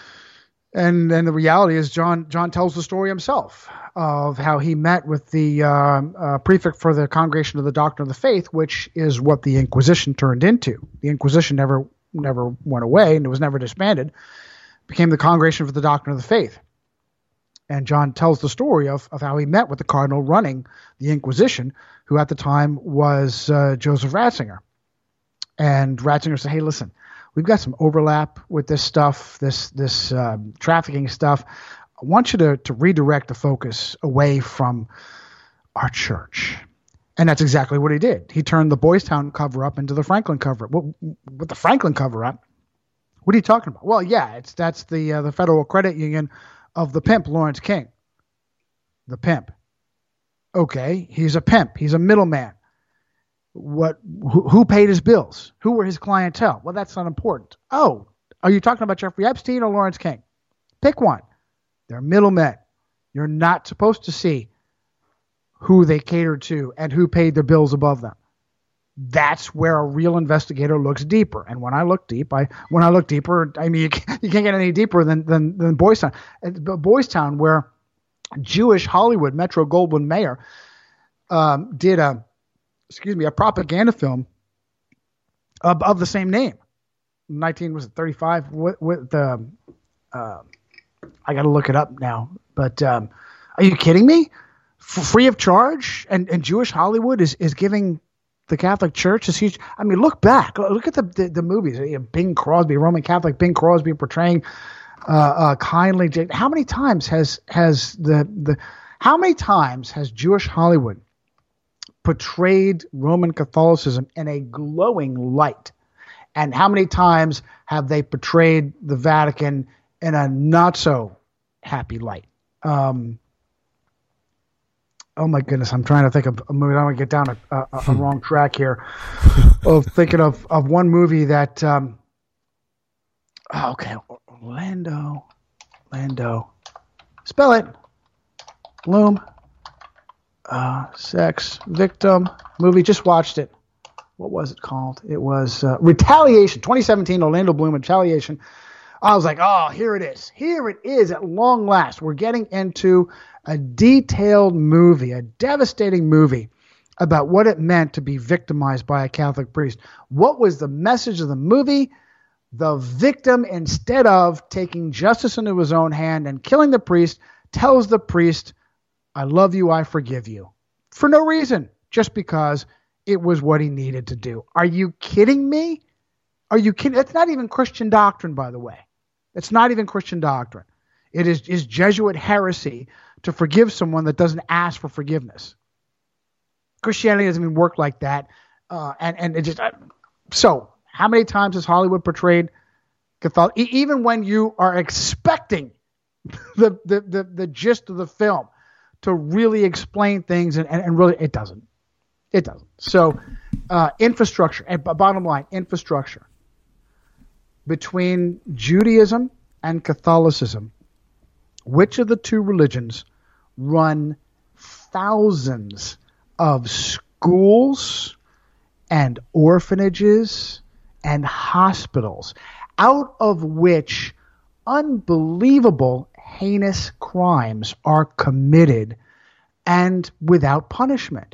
And then the reality is, John John tells the story himself of how he met with the uh, uh, prefect for the Congregation of the Doctrine of the Faith, which is what the Inquisition turned into. The Inquisition never never went away, and it was never disbanded. It became the Congregation for the Doctrine of the Faith. And John tells the story of, of how he met with the cardinal running the Inquisition, who at the time was uh, Joseph Ratzinger. And Ratzinger said, hey, listen, we've got some overlap with this stuff, this this uh, trafficking stuff. I want you to, to redirect the focus away from our church. And that's exactly what he did. He turned the Boys Town cover-up into the Franklin cover-up. What, with the Franklin cover-up, what are you talking about? Well, yeah, it's that's the uh, the Federal Credit Union of the pimp, Lawrence King. The pimp. Okay, he's a pimp. He's a middleman. What? Who, who paid his bills? Who were his clientele? Well, that's not important. Oh, are you talking about Jeffrey Epstein or Lawrence King? Pick one. They're middlemen. You're not supposed to see who they catered to and who paid their bills above them. That's where a real investigator looks deeper. And when I look deep, I when I look deeper, I mean, you can't, you can't get any deeper than than, than Boys Town. Boys Town, where Jewish Hollywood Metro Goldwyn Mayer um, did a, excuse me, a propaganda film of, of the same name. nineteen was it thirty-five? With, with the, uh, I got to look it up now. But um, are you kidding me? F- free of charge, and and Jewish Hollywood is is giving the Catholic Church is huge. I mean, look back. Look at the the, the movies. You know, Bing Crosby, Roman Catholic Bing Crosby portraying uh, uh, kindly. How many times has has the the how many times has Jewish Hollywood portrayed Roman Catholicism in a glowing light, and how many times have they portrayed the Vatican in a not so happy light? Um, oh my goodness, I'm trying to think of a movie. I don't want to get down a, a, a wrong track here. Of thinking of, of one movie that. Um, oh, okay, Orlando, Orlando, spell it. Bloom. Uh, sex victim movie. Just watched it. What was it called? It was uh, Retaliation. twenty seventeen. Orlando Bloom. Retaliation. I was like, oh, here it is. Here it is at long last. We're getting into a detailed movie, a devastating movie about what it meant to be victimized by a Catholic priest. What was the message of the movie? The victim, instead of taking justice into his own hand and killing the priest, tells the priest, I love you, I forgive you. For no reason, just because it was what he needed to do. Are you kidding me? Are you kidding? It's not even Christian doctrine, by the way. It's not even Christian doctrine. It is, is Jesuit heresy to forgive someone that doesn't ask for forgiveness. Christianity doesn't even work like that. Uh, and, and it just, uh, so how many times has Hollywood portrayed Catholic, e- even when you are expecting the, the, the, the gist of the film to really explain things, and, and, and really, it doesn't. It doesn't. So, uh, infrastructure, and bottom line, infrastructure. Between Judaism and Catholicism, which of the two religions run thousands of schools and orphanages and hospitals, out of which unbelievable heinous crimes are committed and without punishment?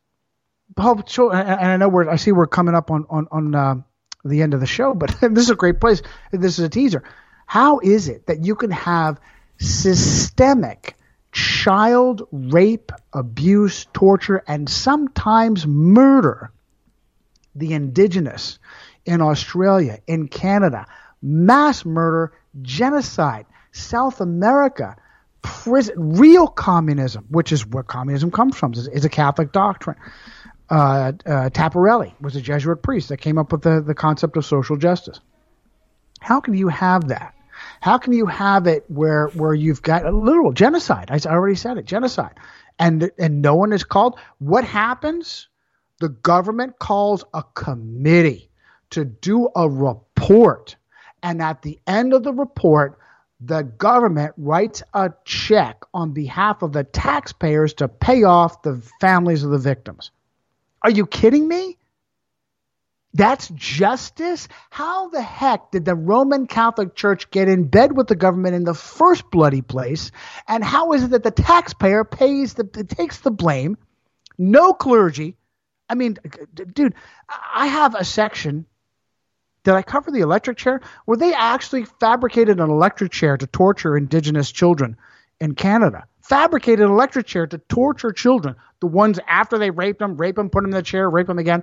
And I know we're, I see we're coming up on, on, on uh, the end of the show, but this is a great place. This is a teaser. How is it that you can have systemic child rape, abuse, torture, and sometimes murder, the indigenous in Australia, in Canada, mass murder, genocide, South America, prison, real communism, which is where communism comes from, is, is a Catholic doctrine. Uh, uh, Taparelli was a Jesuit priest that came up with the, the concept of social justice. How can you have that? How can you have it where where you've got a literal genocide? I already said it, genocide, and and no one is called. What happens? The government calls a committee to do a report, and at the end of the report, the government writes a check on behalf of the taxpayers to pay off the families of the victims. Are you kidding me? That's justice? How the heck did the Roman Catholic Church get in bed with the government in the first bloody place? And how is it that the taxpayer pays the takes the blame? No clergy. I mean, dude, I have a section. Did I cover the electric chair? Where they actually fabricated an electric chair to torture indigenous children in Canada. Fabricated an electric chair to torture children. The ones after they raped them, rape them, put them in the chair, rape them again.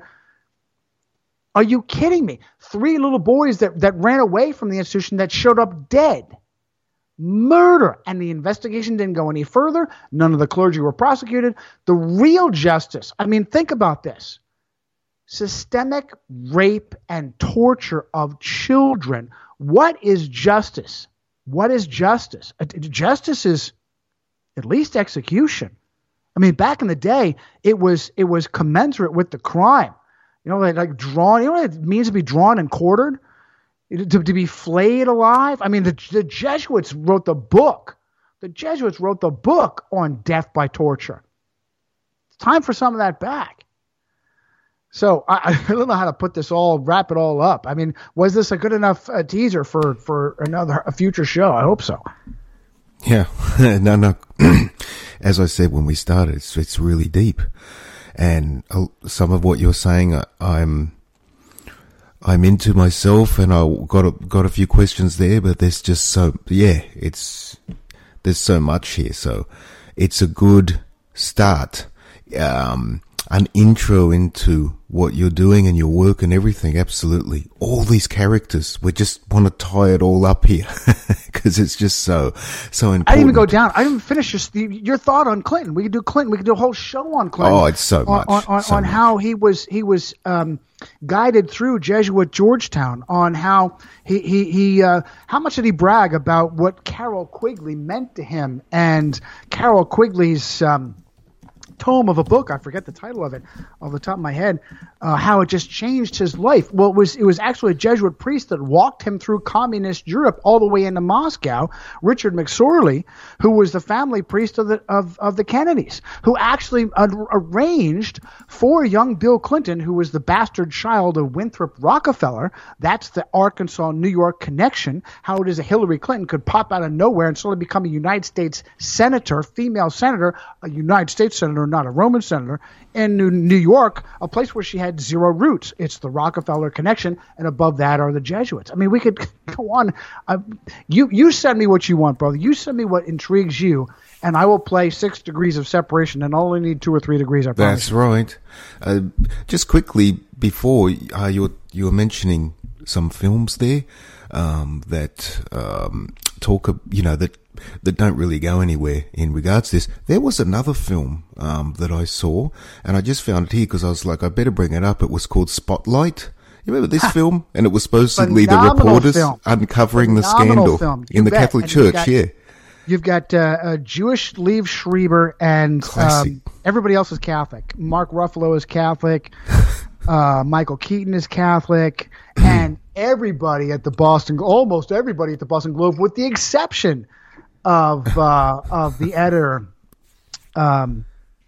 Are you kidding me? Three little boys that, that ran away from the institution that showed up dead. Murder. And the investigation didn't go any further. None of the clergy were prosecuted. The real justice. I mean, think about this. Systemic rape and torture of children. What is justice? What is justice? Justice is at least execution. I mean, back in the day, it was it was commensurate with the crime. You know, like, like drawn. You know what it means to be drawn and quartered? To, to be flayed alive? I mean, the, the Jesuits wrote the book. The Jesuits wrote the book on death by torture. It's time for some of that back. So I, I don't know how to put this all, wrap it all up. I mean, was this a good enough uh, teaser for, for another a future show? I hope so. Yeah, no, no. As I said when we started, it's, it's really deep. And uh, some of what you're saying, I, I'm, I'm into myself, and I got a, got a few questions there, but there's just so, yeah, it's, there's so much here. So it's a good start. Um, an intro into what you're doing and your work and everything. Absolutely. All these characters, we just want to tie it all up here because it's just so, so important. I didn't even go down. I didn't finish your, your thought on Clinton. We could do Clinton. We could do a whole show on Clinton. Oh, it's so much. On, on, so on much. how he was, he was, um, guided through Jesuit Georgetown, on how he, he, he, uh, how much did he brag about what Carroll Quigley meant to him, and Carroll Quigley's, um, tome of a book, I forget the title of it off the top of my head, uh, how it just changed his life. Well, it was it was actually a Jesuit priest that walked him through communist Europe all the way into Moscow, Richard McSorley, who was the family priest of the of, of the Kennedys, who actually uh, arranged for young Bill Clinton, who was the bastard child of Winthrop Rockefeller. That's the Arkansas-New York connection, how it is that Hillary Clinton could pop out of nowhere and suddenly become a United States senator, female senator, a United States senator, not a Roman senator, in New, New York, a place where she had zero roots. It's the Rockefeller connection, and above that are the Jesuits. I mean, we could go on. Uh, you you send me what you want, brother. You send me what intrigues you, and I will play Six Degrees of Separation, and I'll only need two or three degrees, I promise. That's right. Uh, just quickly, before uh, you were, you were mentioning some films there um, that um, talk, you know, that that don't really go anywhere in regards to this. There was another film um, that I saw, and I just found it here because I was like, I better bring it up. It was called Spotlight. You remember this film? And it was supposedly the reporters film. uncovering Phenomenal the scandal in the bet. Catholic and Church. Got, yeah. You've got uh, uh, Jewish Liev Schreiber, and um, everybody else is Catholic. Mark Ruffalo is Catholic. uh, Michael Keaton is Catholic. And everybody at the Boston, almost everybody at the Boston Globe, with the exception of uh, of the editor, um,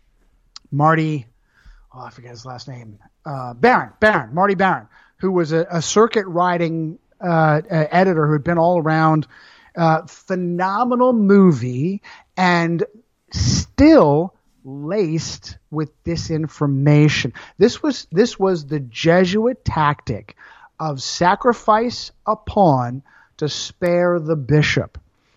Marty, oh, I forget his last name, uh, Barron, Barron, Marty Barron, who was a, a circuit riding uh, editor who had been all around. Uh, phenomenal movie, and still laced with disinformation. This was this was the Jesuit tactic of sacrifice a pawn to spare the bishop.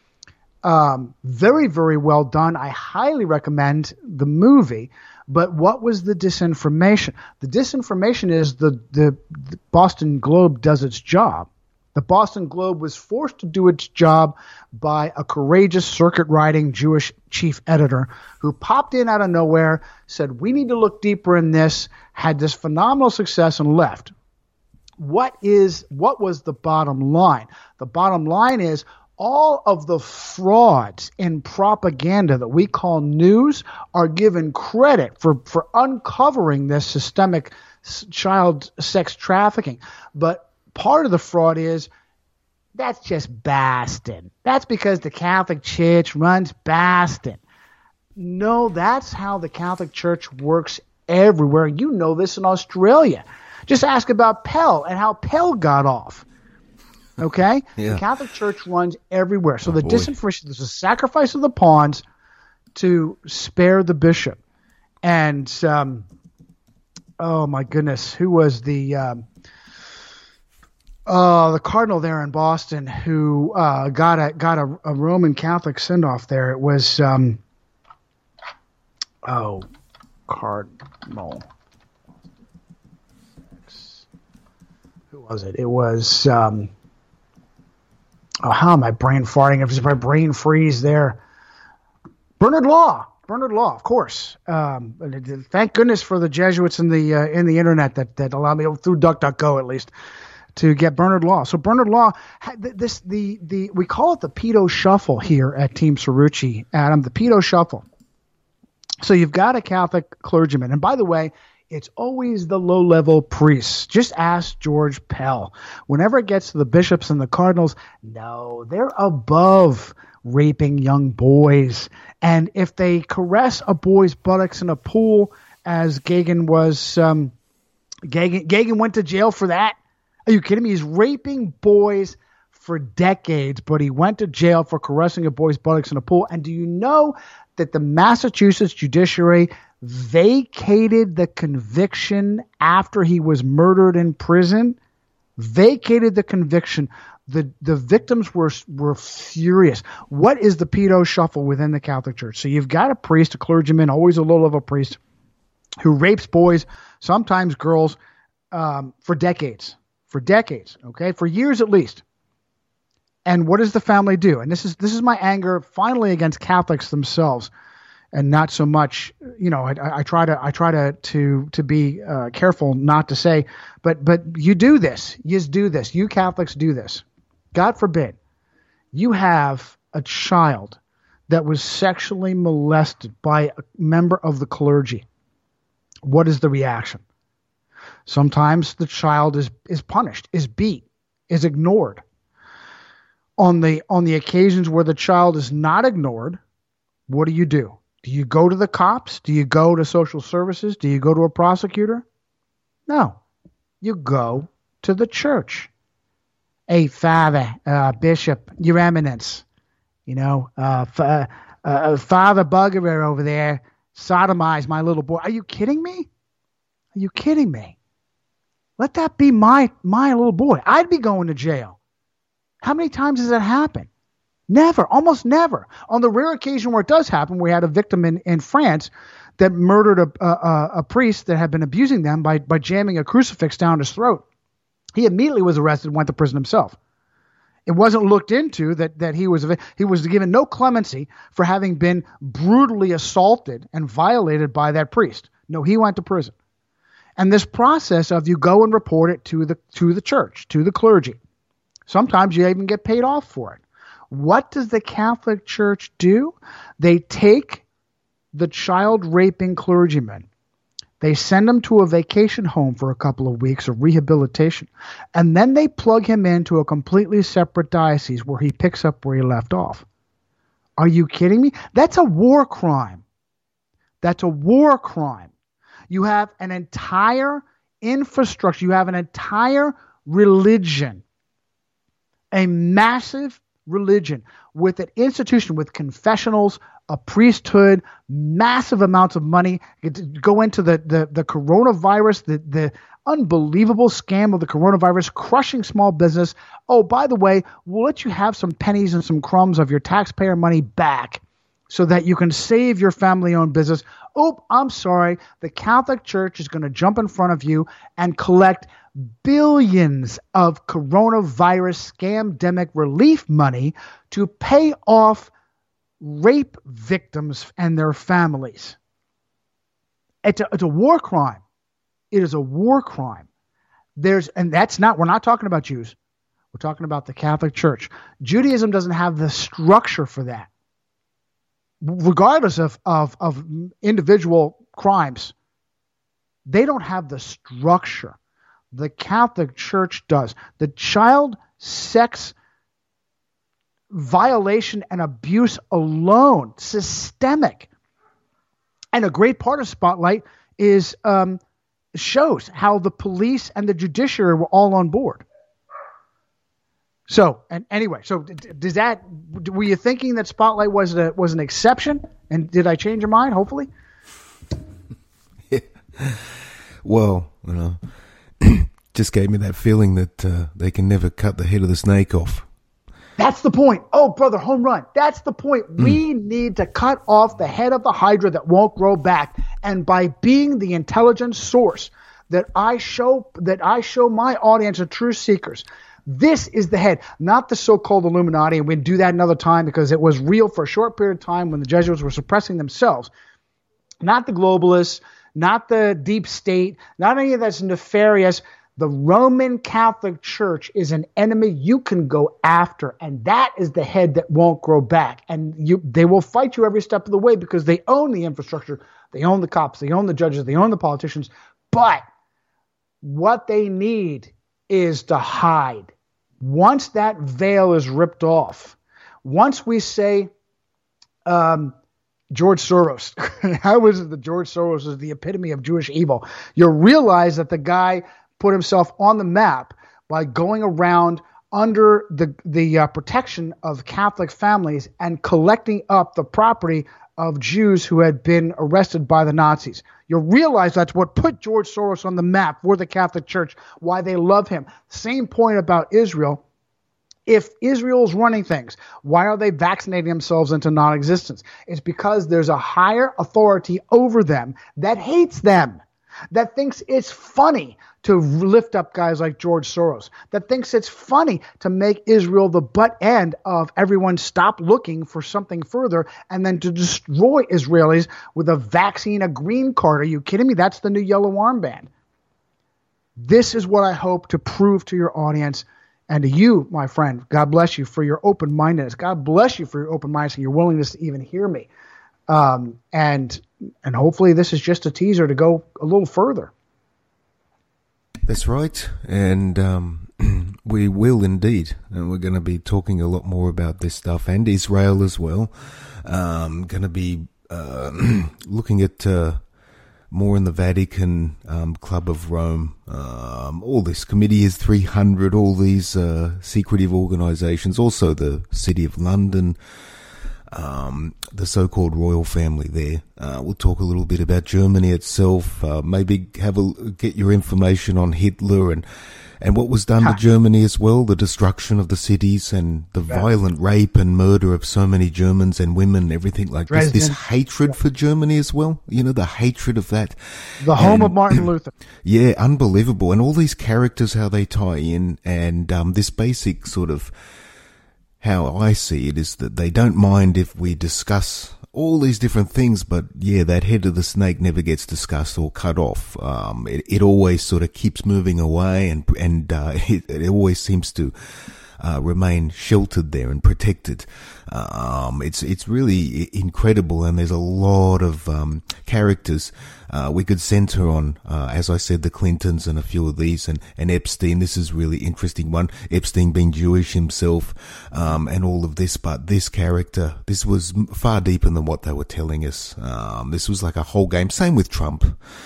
Um, very, very well done. I highly recommend the movie. But what was the disinformation? The disinformation is the, the, the Boston Globe does its job. The Boston Globe was forced to do its job by a courageous circuit-riding Jewish chief editor who popped in out of nowhere, said, we need to look deeper in this, had this phenomenal success, and left. What is what was the bottom line? The bottom line is all of the frauds in propaganda that we call news are given credit for, for uncovering this systemic child sex trafficking. But part of the fraud is that's just Boston. That's because the Catholic Church runs Boston. No, that's how the Catholic Church works everywhere. You know this in Australia. Just ask about Pell and how Pell got off. Okay? Yeah. The Catholic Church runs everywhere. So oh, the boy. disinformation, there's a sacrifice of the pawns to spare the bishop. And, um, oh my goodness, who was the um, uh, the cardinal there in Boston who uh, got a got a, a Roman Catholic send-off there? It was, um, oh, cardinal. Who was it? It was, um, oh, how am I brain farting? If my brain freeze there. Bernard Law. Bernard Law, of course. Um, thank goodness for the Jesuits in the uh, in the internet that, that allowed me, through DuckDuckGo at least, to get Bernard Law. So Bernard Law, this the the we call it the pedo shuffle here at Team Cerrucci, Adam, the pedo shuffle. So you've got a Catholic clergyman, and by the way, it's always the low-level priests. Just ask George Pell. Whenever it gets to the bishops and the cardinals, no, they're above raping young boys. And if they caress a boy's buttocks in a pool, as Gagin was, um, Gagin, Gagin went to jail for that. Are you kidding me? He's raping boys for decades, but he went to jail for caressing a boy's buttocks in a pool. And do you know that the Massachusetts judiciary vacated the conviction after he was murdered in prison? Vacated the conviction. The the victims were were furious. What is the pedo shuffle within the Catholic Church? So you've got a priest, a clergyman, always a low-level priest, who rapes boys, sometimes girls, um, for decades, for decades, okay, for years at least. And what does the family do? And this is this is my anger finally against Catholics themselves, and not so much, you know, I, I try to I try to to to be uh, careful not to say, but but you do this, you do this, you Catholics do this. God forbid, you have a child that was sexually molested by a member of the clergy. What is the reaction? Sometimes the child is is punished, is beat, is ignored. On the on the occasions where the child is not ignored, what do you do? Do you go to the cops? Do you go to social services? Do you go to a prosecutor? No. You go to the church. Hey, Father, uh, Bishop, Your Eminence, you know, uh, f- uh, uh, Father Buggerer over there sodomized my little boy. Are you kidding me? Are you kidding me? Let that be my my little boy. I'd be going to jail. How many times has that happened? Never, almost never. On the rare occasion where it does happen, we had a victim in, in France that murdered a, a, a priest that had been abusing them by, by jamming a crucifix down his throat. He immediately was arrested and went to prison himself. It wasn't looked into that that he was he was given no clemency for having been brutally assaulted and violated by that priest. No, he went to prison. And this process of you go and report it to the to the church, to the clergy. Sometimes you even get paid off for it. What does the Catholic Church do? They take the child raping clergyman. They send him to a vacation home for a couple of weeks of rehabilitation, and then they plug him into a completely separate diocese where he picks up where he left off. Are you kidding me? That's a war crime. That's a war crime. You have an entire infrastructure. You have an entire religion, a massive religion with an institution, with confessionals, a priesthood, massive amounts of money. Go into the, the, the coronavirus, the, the unbelievable scam of the coronavirus, crushing small business. Oh, by the way, we'll let you have some pennies and some crumbs of your taxpayer money back so that you can save your family-owned business. Oh, I'm sorry. The Catholic Church is going to jump in front of you and collect billions of coronavirus scamdemic relief money to pay off rape victims and their families. It's a, it's a war crime. It is a war crime. There's, and that's not, we're not talking about Jews. We're talking about the Catholic Church. Judaism doesn't have the structure for that. Regardless of, of, of individual crimes, they don't have the structure. The Catholic Church does. The child sex violation and abuse alone, systemic. And a great part of Spotlight is um, shows how the police and the judiciary were all on board. So, and anyway, so does that, were you thinking that Spotlight was a, was an exception? And did I change your mind, hopefully? Yeah. Well, you know, just gave me that feeling that uh, they can never cut the head of the snake off. That's the point. Oh, brother, home run. That's the point. Mm. We need to cut off the head of the hydra that won't grow back. And by being the intelligent source that I show, that I show my audience of true seekers, this is the head, not the so-called Illuminati. And we'll do that another time because it was real for a short period of time when the Jesuits were suppressing themselves. Not the globalists, not the deep state, not any of that's nefarious. The Roman Catholic Church is an enemy you can go after, and that is the head that won't grow back. And you, they will fight you every step of the way because they own the infrastructure, they own the cops, they own the judges, they own the politicians. But what they need is to hide. Once that veil is ripped off, once we say um, George Soros, how is it that George Soros is the epitome of Jewish evil? You'll realize that the guy put himself on the map by going around under the the uh, protection of Catholic families and collecting up the property of Jews who had been arrested by the Nazis. You'll realize that's what put George Soros on the map for the Catholic Church, why they love him. Same point about Israel. If Israel's running things, why are they vaccinating themselves into non-existence? It's because there's a higher authority over them that hates them, that thinks it's funny to lift up guys like George Soros, that thinks it's funny to make Israel the butt end of everyone stop looking for something further and then to destroy Israelis with a vaccine, a green card. Are you kidding me? That's the new yellow armband. This is what I hope to prove to your audience and to you, my friend. God bless you for your open-mindedness. God bless you for your open-mindedness and your willingness to even hear me. Um, and and hopefully this is just a teaser to go a little further. That's right. And um, we will indeed. And we're going to be talking a lot more about this stuff and Israel as well. Um, going to be uh, looking at uh, more in the Vatican, um, Club of Rome, um, all this Committee is three hundred, all these uh, secretive organizations, also the City of London, um, the so-called royal family there. Uh, we'll talk a little bit about Germany itself, uh, maybe have a, get your information on Hitler and, and what was done huh. to Germany as well, the destruction of the cities and the yeah. violent rape and murder of so many Germans and women, everything like Dresden. this. This hatred yeah. for Germany as well, you know, the hatred of that. The home and, of Martin Luther. Yeah, unbelievable. And all these characters, how they tie in, and um, this basic sort of, how I see it is that they don't mind if we discuss all these different things, but yeah, that head of the snake never gets discussed or cut off. Um, it, it always sort of keeps moving away, and and uh, it, it always seems to uh, remain sheltered there and protected. Um, it's it's really incredible, and there's a lot of um, characters uh, we could center on. Uh, as I said, the Clintons and a few of these, and, and Epstein. This is really interesting one. Epstein being Jewish himself, um, and all of this. But this character, this was far deeper than what they were telling us. Um, this was like a whole game. Same with Trump,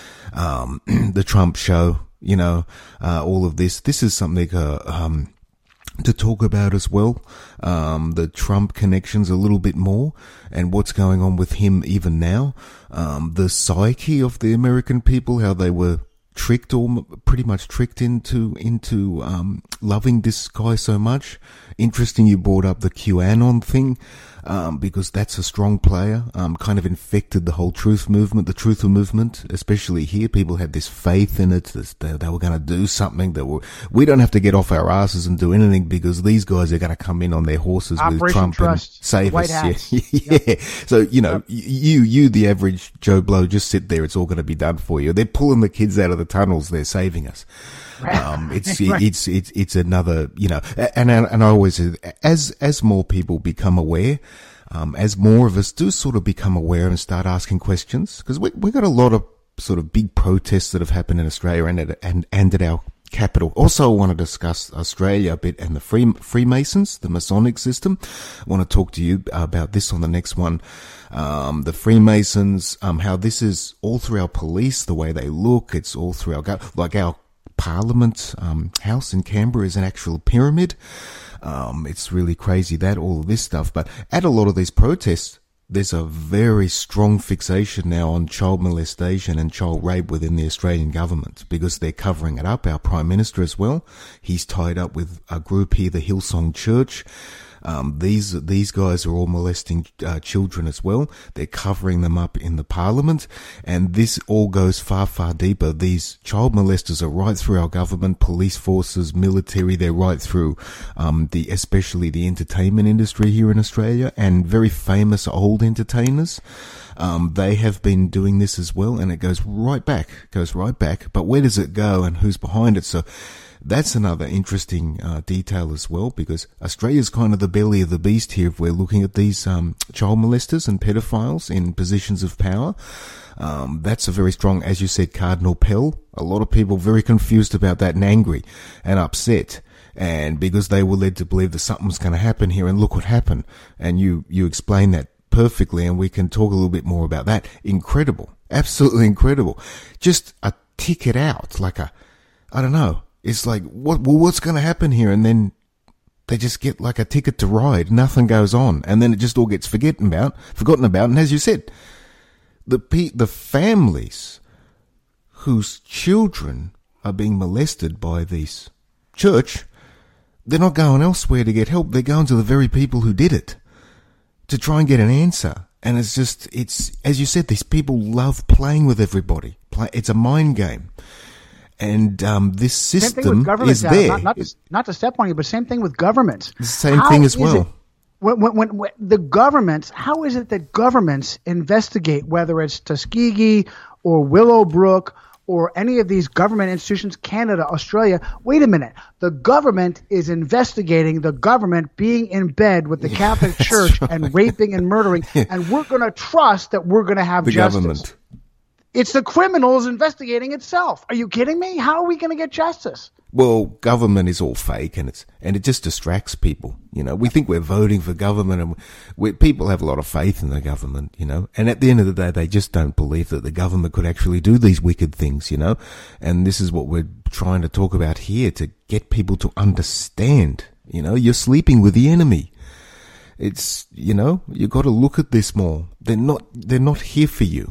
um, the Trump show. You know, uh, all of this. This is something. Uh, um, to talk about as well, um, the Trump connections a little bit more and what's going on with him even now, um, the psyche of the American people, how they were tricked or pretty much tricked into, into, um, loving this guy so much. Interesting you brought up the QAnon thing, um, because that's a strong player, um, kind of infected the whole truth movement, the truther movement, especially here. People had this faith in it, that they, they were going to do something that were, we don't have to get off our asses and do anything because these guys are going to come in on their horses Operation with Trump Trust, and save White us. House. Yeah. yeah. Yep. So, you know, Yep. you, you, the average Joe Blow, just sit there. It's all going to be done for you. They're pulling the kids out of the tunnels. They're saving us. Um, it's, right. it's, it's, it's another, you know, and, and I always, as, as more people become aware, um, as more of us do sort of become aware and start asking questions, because we, we got a lot of sort of big protests that have happened in Australia and at, and, and at our capital. Also, I want to discuss Australia a bit and the Free, Freemasons, the Masonic system. I want to talk to you about this on the next one. Um, the Freemasons, um, how this is all through our police, the way they look. It's all through our, like our Parliament um, house in Canberra is an actual pyramid. Um, it's really crazy that all of this stuff. But at a lot of these protests, there's a very strong fixation now on child molestation and child rape within the Australian government because they're covering it up. Our Prime Minister as well, he's tied up with a group here, the Hillsong Church. Um, these, these guys are all molesting uh, children as well. They're covering them up in the Parliament, and this all goes far, far deeper. These child molesters are right through our government, police forces, military. They're right through, um, the, especially the entertainment industry here in Australia, and very famous old entertainers. Um, they have been doing this as well, and it goes right back, goes right back. But where does it go and who's behind it? So, that's another interesting uh, detail as well, because Australia's kind of the belly of the beast here if we're looking at these um, child molesters and pedophiles in positions of power. Um, that's a very strong, as you said, Cardinal Pell. A lot of people very confused about that and angry and upset. And because they were led to believe that something was going to happen here, and look what happened. And you, you explain that perfectly, and we can talk a little bit more about that. Incredible. Absolutely incredible. Just a ticket out, like a, I don't know. It's like, what, well, what's going to happen here? And then they just get like a ticket to ride. Nothing goes on. And then it just all gets forgotten about, forgotten about. And as you said, the pe- the families whose children are being molested by this church, they're not going elsewhere to get help. They're going to the very people who did it to try and get an answer. And it's just, it's, as you said, these people love playing with everybody. Play, it's a mind game. And um, this system is there. Not, not, to, not to step on you, but same thing with governments. The same how thing as well. It, when, when, when, when the governments, how is it that governments investigate, whether it's Tuskegee or Willowbrook or any of these government institutions, Canada, Australia? Wait a minute. The government is investigating the government being in bed with the Catholic Church right. and raping and murdering, yeah. and we're going to trust that we're going to have the justice. Government. It's the criminals investigating itself. Are you kidding me? How are we going to get justice? Well, government is all fake, and it's and it just distracts people. You know, we think we're voting for government, and we, people have a lot of faith in the government. You know, and at the end of the day, they just don't believe that the government could actually do these wicked things. You know, and this is what we're trying to talk about here, to get people to understand. You know, you're sleeping with the enemy. It's, you know, you got to look at this more. They're not they're not here for you.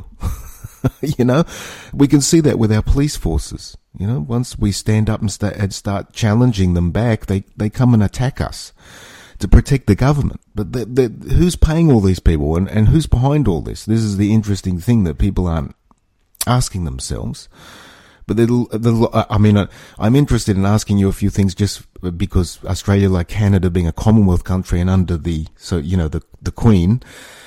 You know, we can see that with our police forces. You know, once we stand up and start, and start challenging them back, they, they come and attack us to protect the government. But the, the, who's paying all these people, and, and who's behind all this? This is the interesting thing that people aren't asking themselves. But the, I mean, I'm interested in asking you a few things just because Australia, like Canada, being a Commonwealth country and under the, so, you know, the, the Queen,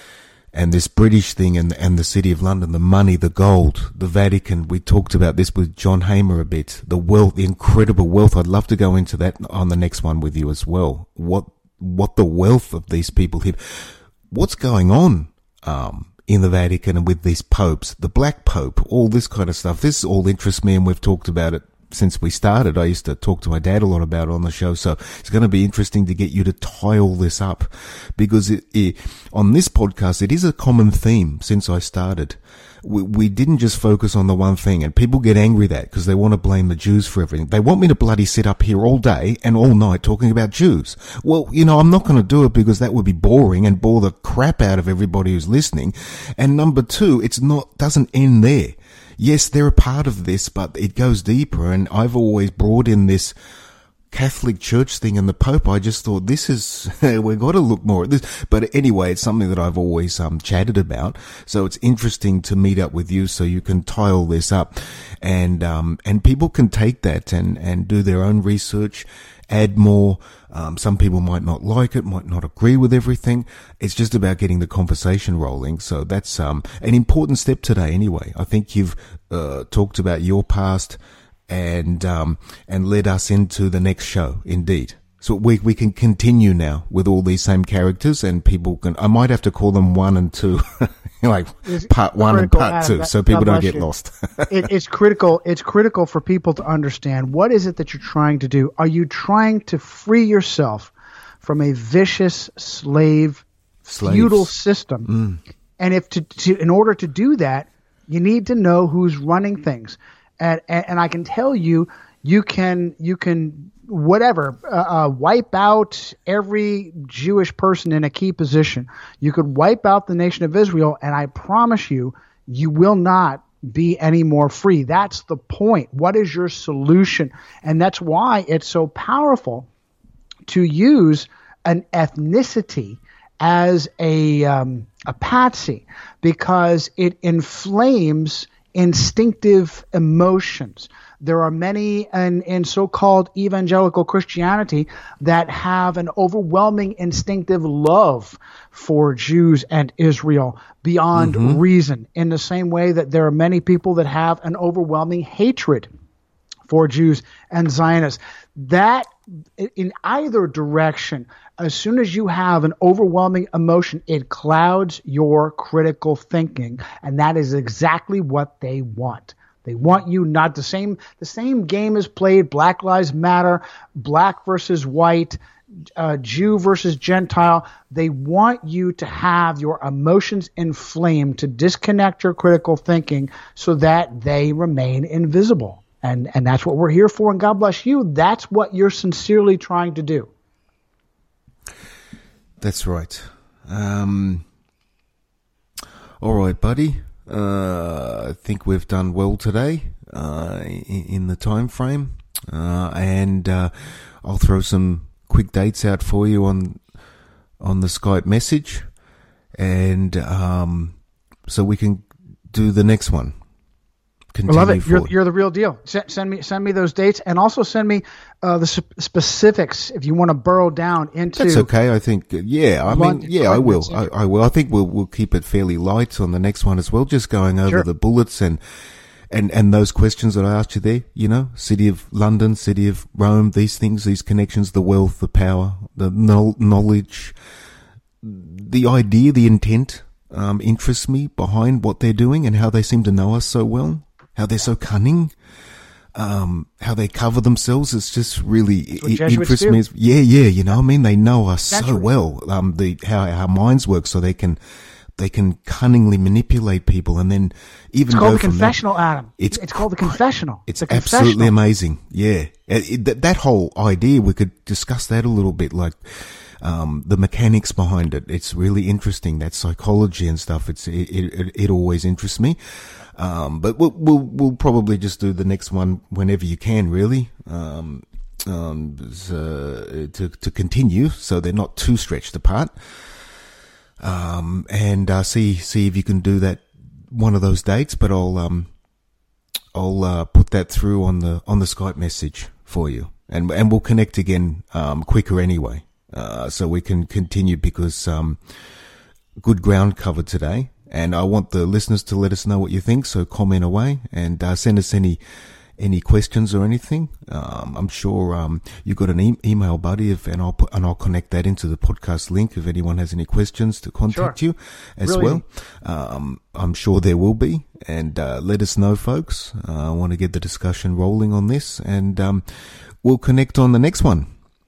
and this British thing, and and the City of London, the money, the gold, the Vatican. We talked about this with John Hamer a bit. The wealth, the incredible wealth. I'd love to go into that on the next one with you as well. What what the wealth of these people have. What's going on um, in the Vatican and with these popes, the Black Pope, all this kind of stuff. This all interests me, and we've talked about it since we started. I used to talk to my dad a lot about it on the show, so it's going to be interesting to get you to tie all this up, because it, it, on this podcast, it is a common theme since I started. We, we didn't just focus on the one thing, and people get angry at that because they want to blame the Jews for everything. They want me to bloody sit up here all day and all night talking about Jews. Well, you know, I'm not going to do it because that would be boring and bore the crap out of everybody who's listening. And number two, it's not, doesn't end there. Yes, they're a part of this, but it goes deeper, and I've always brought in this Catholic Church thing and the Pope. I just thought, this is, we've got to look more at this. But anyway, it's something that I've always um, chatted about. So it's interesting to meet up with you so you can tie all this up. And, um, and people can take that and, and do their own research, add more. Um, some people might not like it, might not agree with everything. It's just about getting the conversation rolling. So that's, um, an important step today anyway. I think you've, uh, talked about your past, and um and led us into the next show, indeed. So we we can continue now with all these same characters, and people can, I might have to call them one and two, like it's part one and part two, so people don't get lost. it, it's critical. It's critical for people to understand, what is it that you're trying to do? Are you trying to free yourself from a vicious slave, Slaves. feudal system? Mm. And if to, to in order to do that, you need to know who's running things. And, and and I can tell you, you can you can whatever uh, uh, wipe out every Jewish person in a key position. You could wipe out the nation of Israel, and I promise you, you will not be any more free. That's the point. What is your solution? And that's why it's so powerful to use an ethnicity as a um, a patsy, because it inflames instinctive emotions. There are many in, in so-called evangelical Christianity that have an overwhelming instinctive love for Jews and Israel beyond mm-hmm. reason, in the same way that there are many people that have an overwhelming hatred for Jews and Zionists. That, in either direction, as soon as you have an overwhelming emotion, it clouds your critical thinking, and that is exactly what they want. They want you not the same. The same game is played. Black Lives Matter, black versus white, uh, Jew versus Gentile. They want you to have your emotions inflamed, to disconnect your critical thinking so that they remain invisible. And and that's what we're here for. And God bless you. That's what you're sincerely trying to do. That's right. Um, all right, buddy. Uh, I think we've done well today uh, in, in the time frame, uh, and uh, I'll throw some quick dates out for you on on the Skype message, and um, so we can do the next one. I love it. You're, you're the real deal. Send, send me send me those dates, and also send me uh, the sp- specifics if you want to burrow down into. That's okay. I think. Yeah. I mean. Yeah. I will. I, I will. I think we'll we'll keep it fairly light on the next one as well. Just going over Sure. the bullets and and and those questions that I asked you there. You know, City of London, City of Rome. These things, these connections, the wealth, the power, the no- knowledge, the idea, the intent um, interests me behind what they're doing and how they seem to know us so well. How they're so cunning, um, how they cover themselves. It's just really it interests do. me. Yeah, yeah, you know, I mean, they know us Naturally. so well. Um, the how our minds work, so they can they can cunningly manipulate people, and then even It's called go the from confessional, that. Adam. It's It's called the confessional. It's the absolutely confessional. amazing. Yeah, it, it, that, that whole idea, we could discuss that a little bit, like um, the mechanics behind it. It's really interesting. That psychology and stuff. It's it it, it always interests me. Um, but we'll, we'll, we'll probably just do the next one whenever you can, really, um, um, so, to, to continue so they're not too stretched apart. Um, and, uh, see, see if you can do that one of those dates, but I'll, um, I'll, uh, put that through on the, on the Skype message for you, and, and we'll connect again, um, quicker anyway, uh, so we can continue because, um, good ground covered today. And I want the listeners to let us know what you think, so comment away and uh, send us any any questions or anything. Um, I'm sure um, you've got an e- email, buddy, if, and I'll put, and I'll connect that into the podcast link if anyone has any questions to contact Sure. you as Really. well. Um, I'm sure there will be, and uh, let us know, folks. Uh, I want to get the discussion rolling on this, and um, we'll connect on the next one.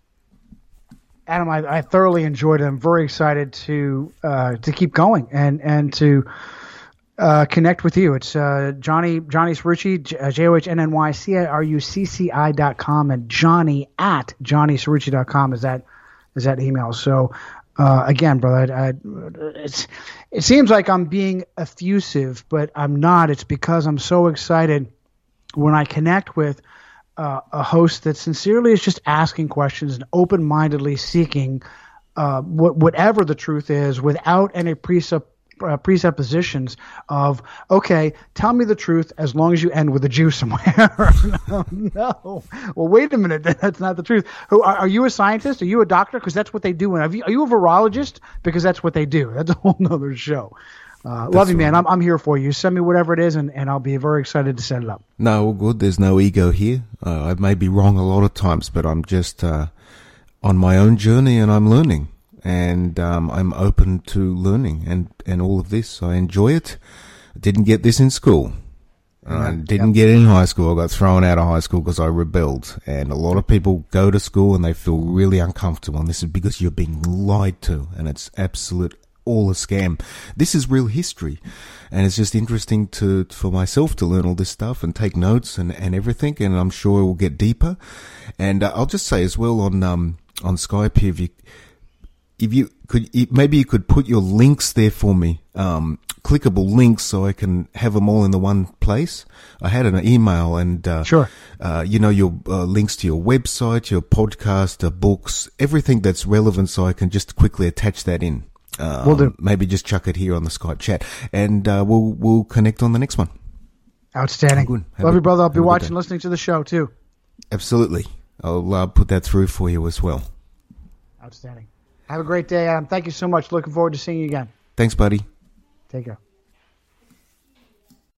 Adam, I, I thoroughly enjoyed it. I'm very excited to uh, to keep going and and to uh, connect with you. It's uh, Johnny Johnny Cerrucci, J O H N N Y C R U C C I dot com, and Johnny at Johnny Cerrucci dot com is that is that email. So uh, again, brother, I, I, it's it seems like I'm being effusive, but I'm not. It's because I'm so excited when I connect with Uh, a host that sincerely is just asking questions and open-mindedly seeking uh, wh- whatever the truth is without any presupp- uh, presuppositions of, okay, tell me the truth as long as you end with a Jew somewhere. no, no. Well, wait a minute. That's not the truth. Who, are, are you a scientist? Are you a doctor? Because that's what they do. And are you, are you a virologist? Because that's what they do. That's a whole nother show. Uh, love you, man. I'm I'm here for you. Send me whatever it is, and, and I'll be very excited to set it up. No, all good. There's no ego here. Uh, I may be wrong a lot of times, but I'm just uh, on my own journey, and I'm learning, and um, I'm open to learning and, and all of this. I enjoy it. I didn't get this in school. I didn't get it in high school. I got thrown out of high school because I rebelled. And a lot of people go to school and they feel really uncomfortable. And this is because you're being lied to, and it's absolute all a scam. This is real history, and it's just interesting to for myself to learn all this stuff and take notes and, and everything, and I'm sure we'll get deeper. And uh, I'll just say as well on um on Skype here, if you if you could maybe you could put your links there for me, um clickable links, so I can have them all in the one place. I had an email and uh, Sure. uh you know your uh, links to your website, your podcast, uh, books, everything that's relevant, so I can just quickly attach that in. Um, Will do. Maybe just chuck it here on the Skype chat, and uh, we'll we'll connect on the next one. Outstanding. Good. Have Love a- you, brother. I'll be have a good watching, day. listening to the show, too. Absolutely, I'll uh, put that through for you as well. Outstanding. Have a great day, Adam. Thank you so much. Looking forward to seeing you again. Thanks, buddy. Take care.